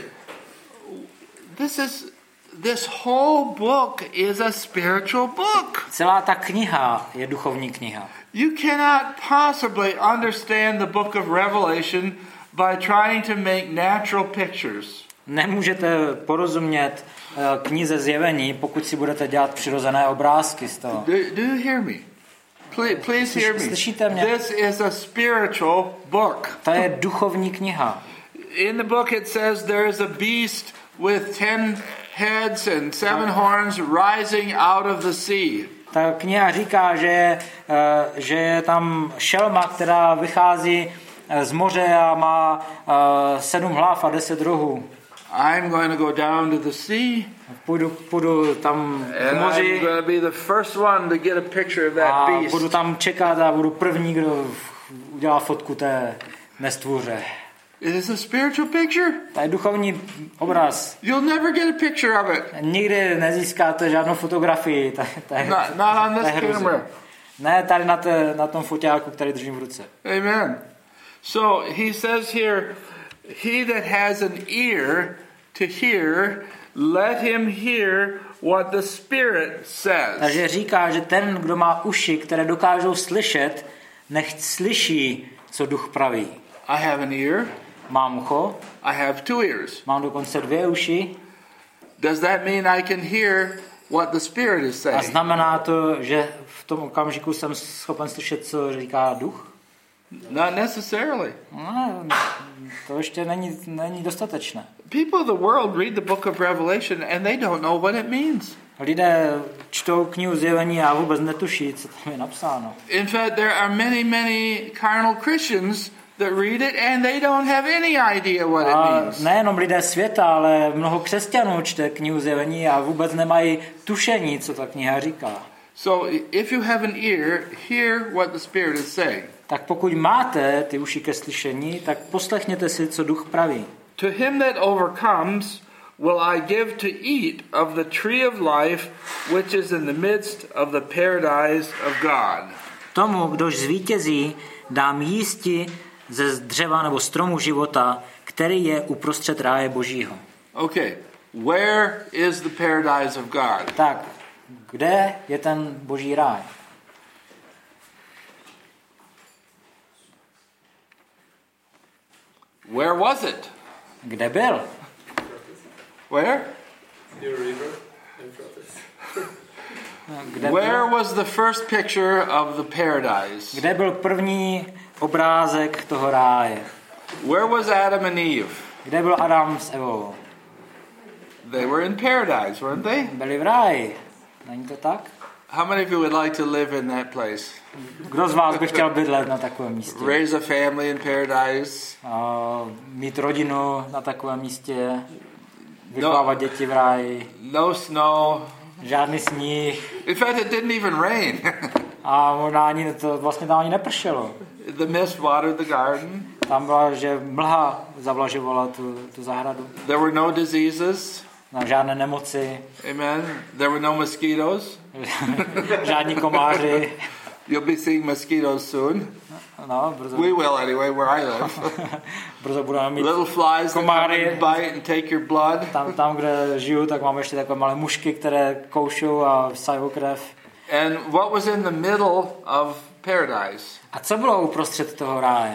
[SPEAKER 1] This whole book is a spiritual book.
[SPEAKER 2] Celá ta kniha je duchovní kniha.
[SPEAKER 1] You cannot possibly understand the book of Revelation by trying to make natural pictures.
[SPEAKER 2] Nemůžete porozumět knize Zjevení, pokud si budete dělat přirozené obrázky z toho.
[SPEAKER 1] Do you hear me? Please hear me.
[SPEAKER 2] Slyšíte mě?
[SPEAKER 1] This is a spiritual book.
[SPEAKER 2] To je duchovní kniha.
[SPEAKER 1] In the book it says there is a beast with 10 heads and 7 horns rising out of the sea.
[SPEAKER 2] Ta kniha říká, že je tam šelma, která vychází z moře a má 7 hlav a 10 rohů.
[SPEAKER 1] I'm going to go down to the sea.
[SPEAKER 2] Půjdu tam k moři.
[SPEAKER 1] I'm going to be the first one to get a picture of that beast.
[SPEAKER 2] A budu tam čekat a budu první, kdo udělá fotku té nestvůře.
[SPEAKER 1] It is a spiritual picture.
[SPEAKER 2] To je duchovní obraz.
[SPEAKER 1] You'll never get a picture of it.
[SPEAKER 2] Nikdy nezískáte žádnou fotografii.
[SPEAKER 1] Not on this camera.
[SPEAKER 2] Ne, tady na tom foťáku, který držím v ruce.
[SPEAKER 1] Amen. So he says here, he that has an ear to hear, let him hear what the Spirit says.
[SPEAKER 2] Takže říká, že ten, kdo má uši, které dokážou slyšet, nechť slyší, co duch praví.
[SPEAKER 1] I have an ear.
[SPEAKER 2] Mám ucho.
[SPEAKER 1] I have 2 ears.
[SPEAKER 2] Mám dokonce 2 uši.
[SPEAKER 1] Does that mean I can hear what the Spirit is saying?
[SPEAKER 2] A znamená to, že v tom okamžiku jsem schopen slyšet, co říká duch?
[SPEAKER 1] Not necessarily.
[SPEAKER 2] No, to ještě není dostatečné.
[SPEAKER 1] People of the world read the book of Revelation and they don't know what it means.
[SPEAKER 2] Lidé čtou knihu Zjevení a vůbec netuší, co tam je napsáno.
[SPEAKER 1] In fact, there are many carnal Christians that read it and they don't have any idea what it means.
[SPEAKER 2] Nejenom lidé světa, ale mnoho křesťanů čte knihu Zjevení a vůbec nemají tušení, co ta kniha říká.
[SPEAKER 1] So if you have an ear, hear what the Spirit is saying.
[SPEAKER 2] Tak pokud máte ty uši ke slyšení, tak poslechněte si, co duch praví.
[SPEAKER 1] To him that overcomes will I give to eat of the tree of life, which is in the midst of the paradise of God.
[SPEAKER 2] Tomu, kdož zvítězí, dám jísti ze dřeva nebo stromu života, který je uprostřed ráje Božího.
[SPEAKER 1] Okay, where is the paradise of God?
[SPEAKER 2] Tak, kde je ten Boží ráj?
[SPEAKER 1] Where was it?
[SPEAKER 2] Kde byl?
[SPEAKER 1] Where? Where was the first picture of the paradise?
[SPEAKER 2] Kde byl první obrázek toho ráje?
[SPEAKER 1] Where was Adam and Eve?
[SPEAKER 2] Kde byl Adam s Evou?
[SPEAKER 1] They were in paradise, weren't they?
[SPEAKER 2] Byli v ráji. Není to tak?
[SPEAKER 1] How many of you would like to live in that place?
[SPEAKER 2] Kdo z vás by chtěl bydlet na takovém místě?
[SPEAKER 1] Raise a family in paradise.
[SPEAKER 2] Mít rodinu na takovém místě. Vychovávat děti v ráji.
[SPEAKER 1] No snow.
[SPEAKER 2] Žádný sníh.
[SPEAKER 1] In fact, it didn't even rain.
[SPEAKER 2] A možná ani to vlastně tam ani nepršelo.
[SPEAKER 1] The mist watered the garden.
[SPEAKER 2] Tam byla, že mlha zavlažovala tu zahradu.
[SPEAKER 1] There were no diseases.
[SPEAKER 2] Na žádné nemoci.
[SPEAKER 1] Amen. There were no mosquitoes.
[SPEAKER 2] Žádní komáři.
[SPEAKER 1] You'll be seeing mosquitoes soon.
[SPEAKER 2] No, brzo.
[SPEAKER 1] We will anyway, where I live.
[SPEAKER 2] Brzo budeme mít
[SPEAKER 1] little flies that
[SPEAKER 2] komáry.
[SPEAKER 1] come and bite and take your blood.
[SPEAKER 2] Tam, kde žiju, tak máme ještě takové malé mušky, které koušou a vsajou krev.
[SPEAKER 1] And what was in the middle of paradise?
[SPEAKER 2] A co bylo uprostřed toho ráje?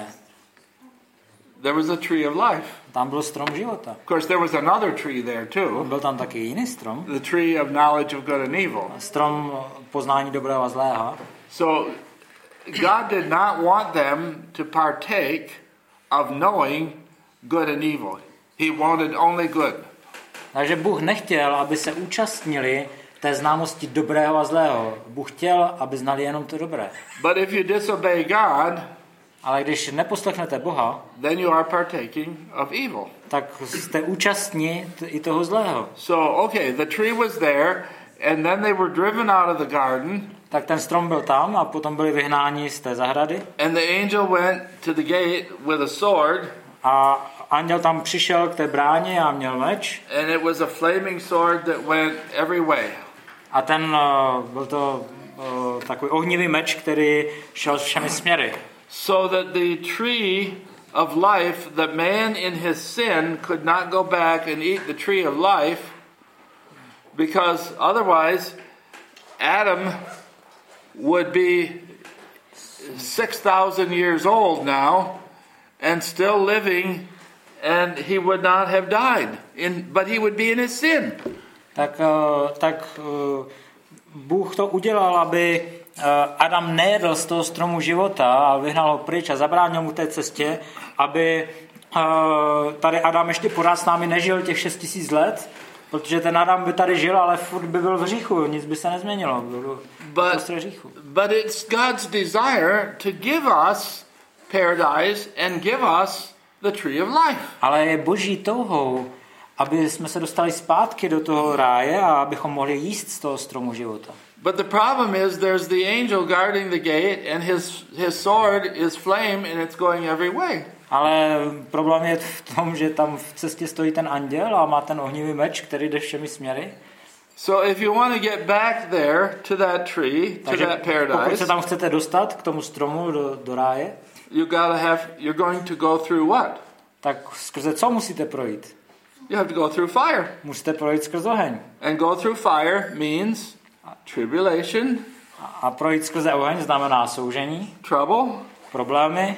[SPEAKER 1] There was a tree of life.
[SPEAKER 2] Tam byl strom života.
[SPEAKER 1] Of course, there was another tree there too.
[SPEAKER 2] Byl tam taky jiný strom.
[SPEAKER 1] The tree of knowledge of good and evil.
[SPEAKER 2] Strom poznání dobrého a zlého.
[SPEAKER 1] So God did not want them to partake of knowing good and evil. He wanted only good.
[SPEAKER 2] Takže Bůh nechtěl, aby se účastnili té známosti dobrého a zlého. Bůh chtěl, aby znali jenom to dobré.
[SPEAKER 1] But if you disobey God,
[SPEAKER 2] ale když neposlechnete Boha,
[SPEAKER 1] then you are partaking of evil.
[SPEAKER 2] Tak jste účastní i toho zlého.
[SPEAKER 1] So, okay, the tree was there, and then they were driven out of the garden.
[SPEAKER 2] Tak ten strom byl tam a potom byli vyhnáni z té zahrady.
[SPEAKER 1] And the angel went to the gate with a sword.
[SPEAKER 2] A anděl tam přišel k té bráně a měl meč.
[SPEAKER 1] And it was a flaming sword that went every way.
[SPEAKER 2] A ten byl to takový ohnivý meč, který šel všemi směry.
[SPEAKER 1] So that the tree of life, that man in his sin could not go back and eat the tree of life, because otherwise Adam would be 6,000 years old now and still living, and he would not have died, but he would be in his sin.
[SPEAKER 2] Tak Bůh to udělal, aby Adam nejedl z toho stromu života a vyhnal ho pryč a zabránil mu té cestě, aby tady Adam ještě pořád s námi nežil těch 6000 let, protože ten Adam by tady žil, ale furt by byl v hříchu, nic by se nezměnilo.
[SPEAKER 1] But it's God's desire to give us paradise and give us the tree of life.
[SPEAKER 2] Ale je Boží touhou, aby jsme se dostali zpátky do toho ráje a abychom mohli jíst z toho stromu života.
[SPEAKER 1] But the problem is there's the angel guarding the gate and his sword is flame and it's going every way.
[SPEAKER 2] Ale problém je v tom, že tam v cestě stojí ten anděl a má ten ohnivý meč, který jde všemi směry.
[SPEAKER 1] So if you want to get back there to that tree,
[SPEAKER 2] takže
[SPEAKER 1] to that paradise,
[SPEAKER 2] pokud se tam chcete dostat k tomu stromu do ráje,
[SPEAKER 1] you're going to go through what?
[SPEAKER 2] Tak skrze co musíte projít?
[SPEAKER 1] You have to go through fire.
[SPEAKER 2] Musíte projít skrze oheň.
[SPEAKER 1] And go through fire means tribulation.
[SPEAKER 2] A projít skrze oheň znamená soužení,
[SPEAKER 1] trouble,
[SPEAKER 2] problémy,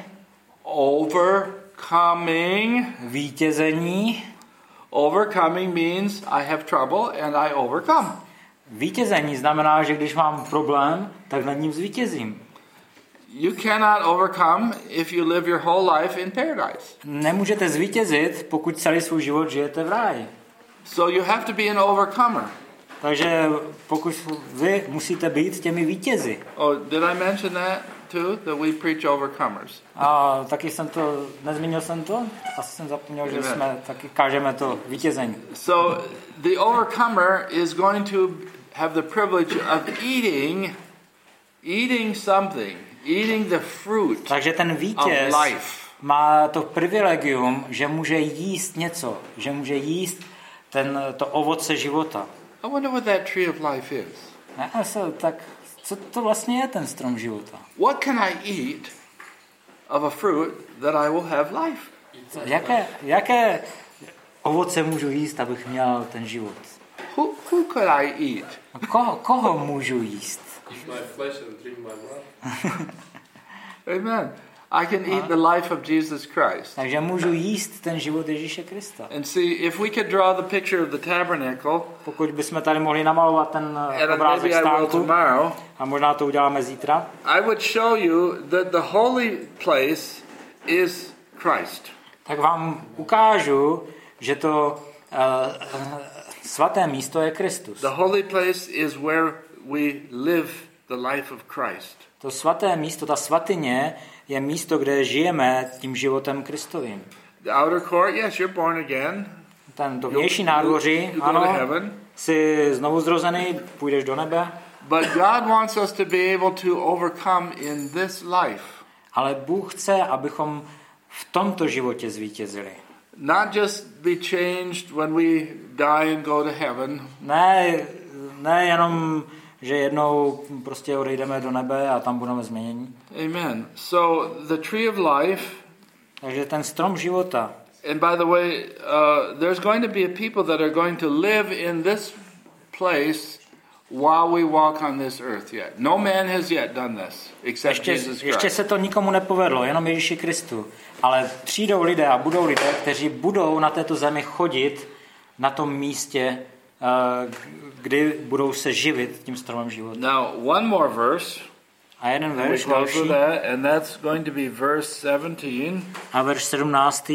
[SPEAKER 1] overcoming.
[SPEAKER 2] Vítězení.
[SPEAKER 1] Overcoming means I have trouble and I overcome.
[SPEAKER 2] Vítězení znamená, že když mám problém, tak nad ním zvítězím.
[SPEAKER 1] You cannot overcome if you live your whole life in paradise.
[SPEAKER 2] Nemůžete zvítězit, pokud celý svůj život žijete v ráji.
[SPEAKER 1] So you have to be an overcomer.
[SPEAKER 2] Takže pokud vy musíte být těmi vítězi.
[SPEAKER 1] Oh, did I mention that too? That we preach overcomers.
[SPEAKER 2] A taky nezmínil jsem to? Asi jsem zapomněl, že jsme taky kážeme to vítězení.
[SPEAKER 1] So the overcomer is going to have the privilege of eating something, eating the fruit.
[SPEAKER 2] Takže ten vítěz má to privilegium, že může jíst něco, že může jíst to ovoce života.
[SPEAKER 1] I wonder what that tree of life is.
[SPEAKER 2] Tak co to vlastně je ten strom života?
[SPEAKER 1] What can I eat of a fruit that I will have life?
[SPEAKER 2] Jaké ovoce můžu jíst, abych měl ten život?
[SPEAKER 1] Who could I eat?
[SPEAKER 2] Koho můžu jíst?
[SPEAKER 3] Eat my flesh and drink my blood.
[SPEAKER 1] Amen. I can eat the life of Jesus Christ.
[SPEAKER 2] Takže můžu jíst ten život Ježíše Krista.
[SPEAKER 1] And see, if we could draw the picture of the tabernacle,
[SPEAKER 2] pokud bychom tady mohli namalovat ten obrázek stánku, a možná to uděláme zítra,
[SPEAKER 1] I would show you that the holy place is Christ.
[SPEAKER 2] Tak vám ukážu, že to Svaté místo je Kristus.
[SPEAKER 1] The holy place is where we live the life of Christ.
[SPEAKER 2] To svaté místo, ta svatyně, je místo, kde žijeme tím životem Kristovým.
[SPEAKER 1] The outer court, yes, you're born again.
[SPEAKER 2] To vnější nádvoří, ano, jsi znovu zrozený, půjdeš do nebe.
[SPEAKER 1] But God wants us to be able to overcome in this life.
[SPEAKER 2] Ale Bůh chce, abychom v tomto životě zvítězili.
[SPEAKER 1] Not just be changed when we die and go to heaven.
[SPEAKER 2] Ne jenom, že jednou prostě odejdeme do nebe a tam budeme změněni.
[SPEAKER 1] Amen. So the tree of life.
[SPEAKER 2] Takže ten strom života.
[SPEAKER 1] And by the way, there's going to be a people that are going to live in this place while we walk on this earth yet. No man has yet done this, except Jesus Christ.
[SPEAKER 2] Ještě se to nikomu nepovedlo, jenom Ježíši Kristu. Ale přijdou lidé a budou lidé, kteří budou na této zemi chodit na tom místě, kdy budou se živit tím stromem života.
[SPEAKER 1] Now, one more verse.
[SPEAKER 2] A jeden verš další.
[SPEAKER 1] And that's going to be verse 17.
[SPEAKER 2] A verš 17.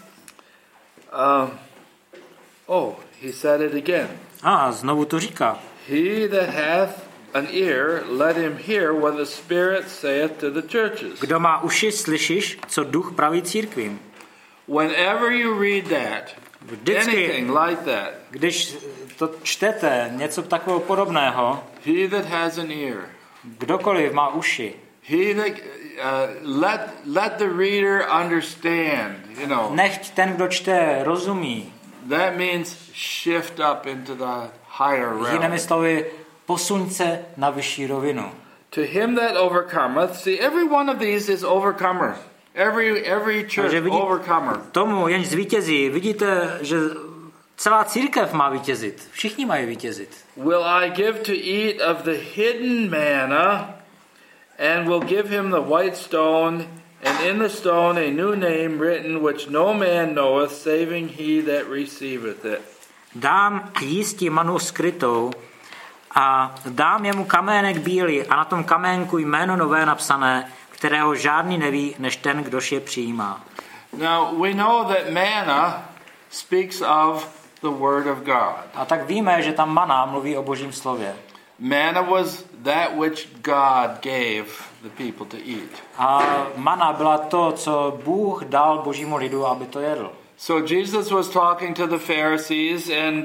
[SPEAKER 1] He said it again.
[SPEAKER 2] Znovu to říká.
[SPEAKER 1] He that hath an ear, let him hear what the Spirit saith to the churches.
[SPEAKER 2] Kdo má uši, slyšíš, co duch praví církvím.
[SPEAKER 1] Whenever you read that, anything like that,
[SPEAKER 2] když to čtete, něco takového podobného,
[SPEAKER 1] he that has an ear,
[SPEAKER 2] kdokoliv má uši,
[SPEAKER 1] he that let the reader understand, you know.
[SPEAKER 2] Nechť ten, kdo čte, rozumí.
[SPEAKER 1] That means shift up into the higher realm.
[SPEAKER 2] Jinými slovy, posuň se na vyšší rovinu.
[SPEAKER 1] To him that overcometh, see, every one of these is overcomer. Every church overcomer.
[SPEAKER 2] Tomu, jenž zvítězí, vidíte, že celá církev má vítězit. Všichni mají vítězit.
[SPEAKER 1] Will I give to eat of the hidden manna, and will give him the white stone, and in the stone a new name written, which no man knoweth, saving he that receiveth it.
[SPEAKER 2] Dám jísti manu skrytou a dám jemu kamének bílý a na tom kaménku jméno nové napsané, kterého žádný neví, než ten, kdož je přijímá.
[SPEAKER 1] Now we know that manna speaks of the word of God.
[SPEAKER 2] A tak víme, že ta mana mluví o Božím slově.
[SPEAKER 1] Manna was that which God gave the people to eat.
[SPEAKER 2] A mana byla to, co Bůh dal Božímu lidu, aby to jedl.
[SPEAKER 1] So Jesus was talking to the Pharisees, and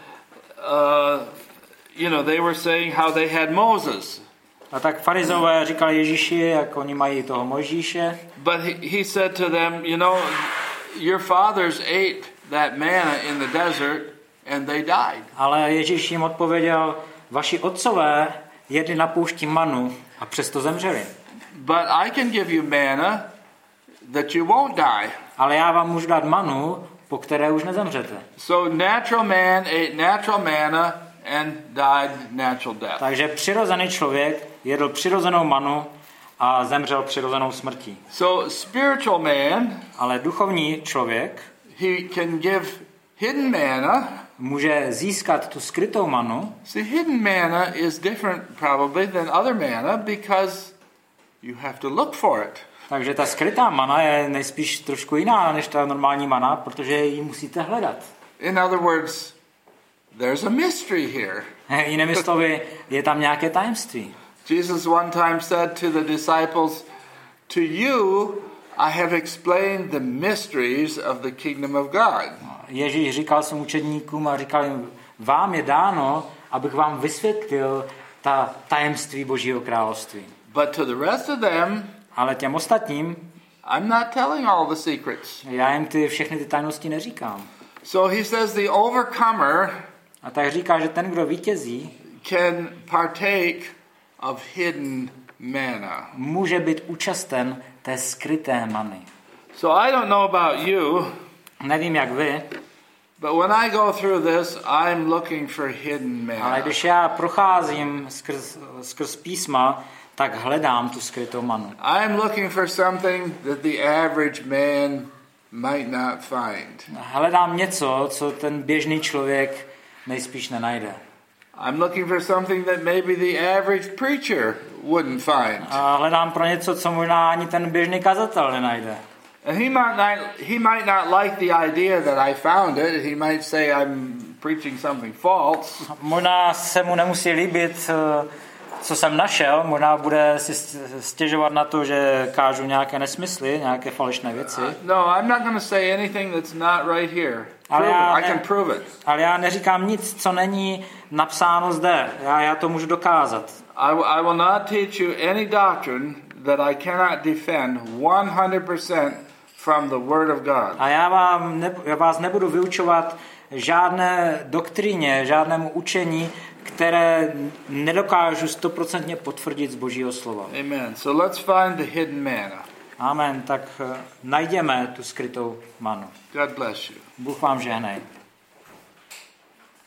[SPEAKER 1] they were saying how they had Moses.
[SPEAKER 2] A tak farizové říkali Ježíši, jak oni mají toho Mojžíše.
[SPEAKER 1] But he said to them, your fathers ate that manna in the desert and they died.
[SPEAKER 2] Ale Ježíš jim odpověděl, vaši otcové jedli na poušti manu a přesto zemřeli.
[SPEAKER 1] But I can give you manna that you won't die.
[SPEAKER 2] Ale já vám můžu dát manu, po které už nezemřete.
[SPEAKER 1] So natural man ate natural manna and died natural death.
[SPEAKER 2] Takže přirozený člověk jedl přirozenou manu a zemřel přirozenou smrtí.
[SPEAKER 1] So spiritual man,
[SPEAKER 2] ale duchovní člověk,
[SPEAKER 1] he can give hidden manna,
[SPEAKER 2] může získat tu skrytou manu.
[SPEAKER 1] See, hidden manna is different probably than other manna because you have to look for it.
[SPEAKER 2] Takže ta skrytá mana je nejspíš trošku jiná než ta normální mana, protože ji musíte hledat.
[SPEAKER 1] In other words, there's a mystery here.
[SPEAKER 2] Jinými slovy, je tam nějaké tajemství.
[SPEAKER 1] Jesus one time said to the disciples, to you I have explained the mysteries of the kingdom of God.
[SPEAKER 2] Ježíš říkal svým učedníkům a říkal jim, vám je dáno, abych vám vysvětlil ta tajemství Božího království.
[SPEAKER 1] But to the rest of them,
[SPEAKER 2] ale těm ostatním,
[SPEAKER 1] I'm not telling all the secrets.
[SPEAKER 2] Já jim všechny ty tajnosti neříkám.
[SPEAKER 1] So he says the overcomer,
[SPEAKER 2] a tak říká, že ten, kdo vítězí,
[SPEAKER 1] can partake of hidden manna.
[SPEAKER 2] Může být účasten té skryté many.
[SPEAKER 1] So I don't know about you.
[SPEAKER 2] Nevím jak vy.
[SPEAKER 1] But when I go through this, I'm looking for hidden manna.
[SPEAKER 2] Ale když já procházím skrz písma, tak hledám tu skrytou manu.
[SPEAKER 1] I'm looking for something that the average man might not find.
[SPEAKER 2] Hledám něco, co ten běžný člověk nejspíš nenajde.
[SPEAKER 1] I'm looking for something that maybe the average preacher wouldn't find.
[SPEAKER 2] A hledám pro něco, co možná ani ten běžný kazatel nenajde.
[SPEAKER 1] And he might not like the idea that I found it. He might say I'm preaching something false.
[SPEAKER 2] Možná se mu nemusí líbit, co jsem našel, možná bude si stěžovat na to, že kážu nějaké nesmysly, nějaké falešné věci.
[SPEAKER 1] No, I'm not going to say anything that's not right here. I can prove it.
[SPEAKER 2] Ale já neříkám nic, co není napsáno zde. Já to můžu dokázat.
[SPEAKER 1] I will not teach you any doctrine that I cannot defend 100% from the Word of God.
[SPEAKER 2] A já vás nebudu vyučovat žádné doktríně, žádnému učení, které nedokážu 100% potvrdit z Božího slova.
[SPEAKER 1] Amen. So let's find the hidden manna.
[SPEAKER 2] Amen. Tak najděme tu skrytou manu.
[SPEAKER 1] God bless you.
[SPEAKER 2] Bůh vám žehnej.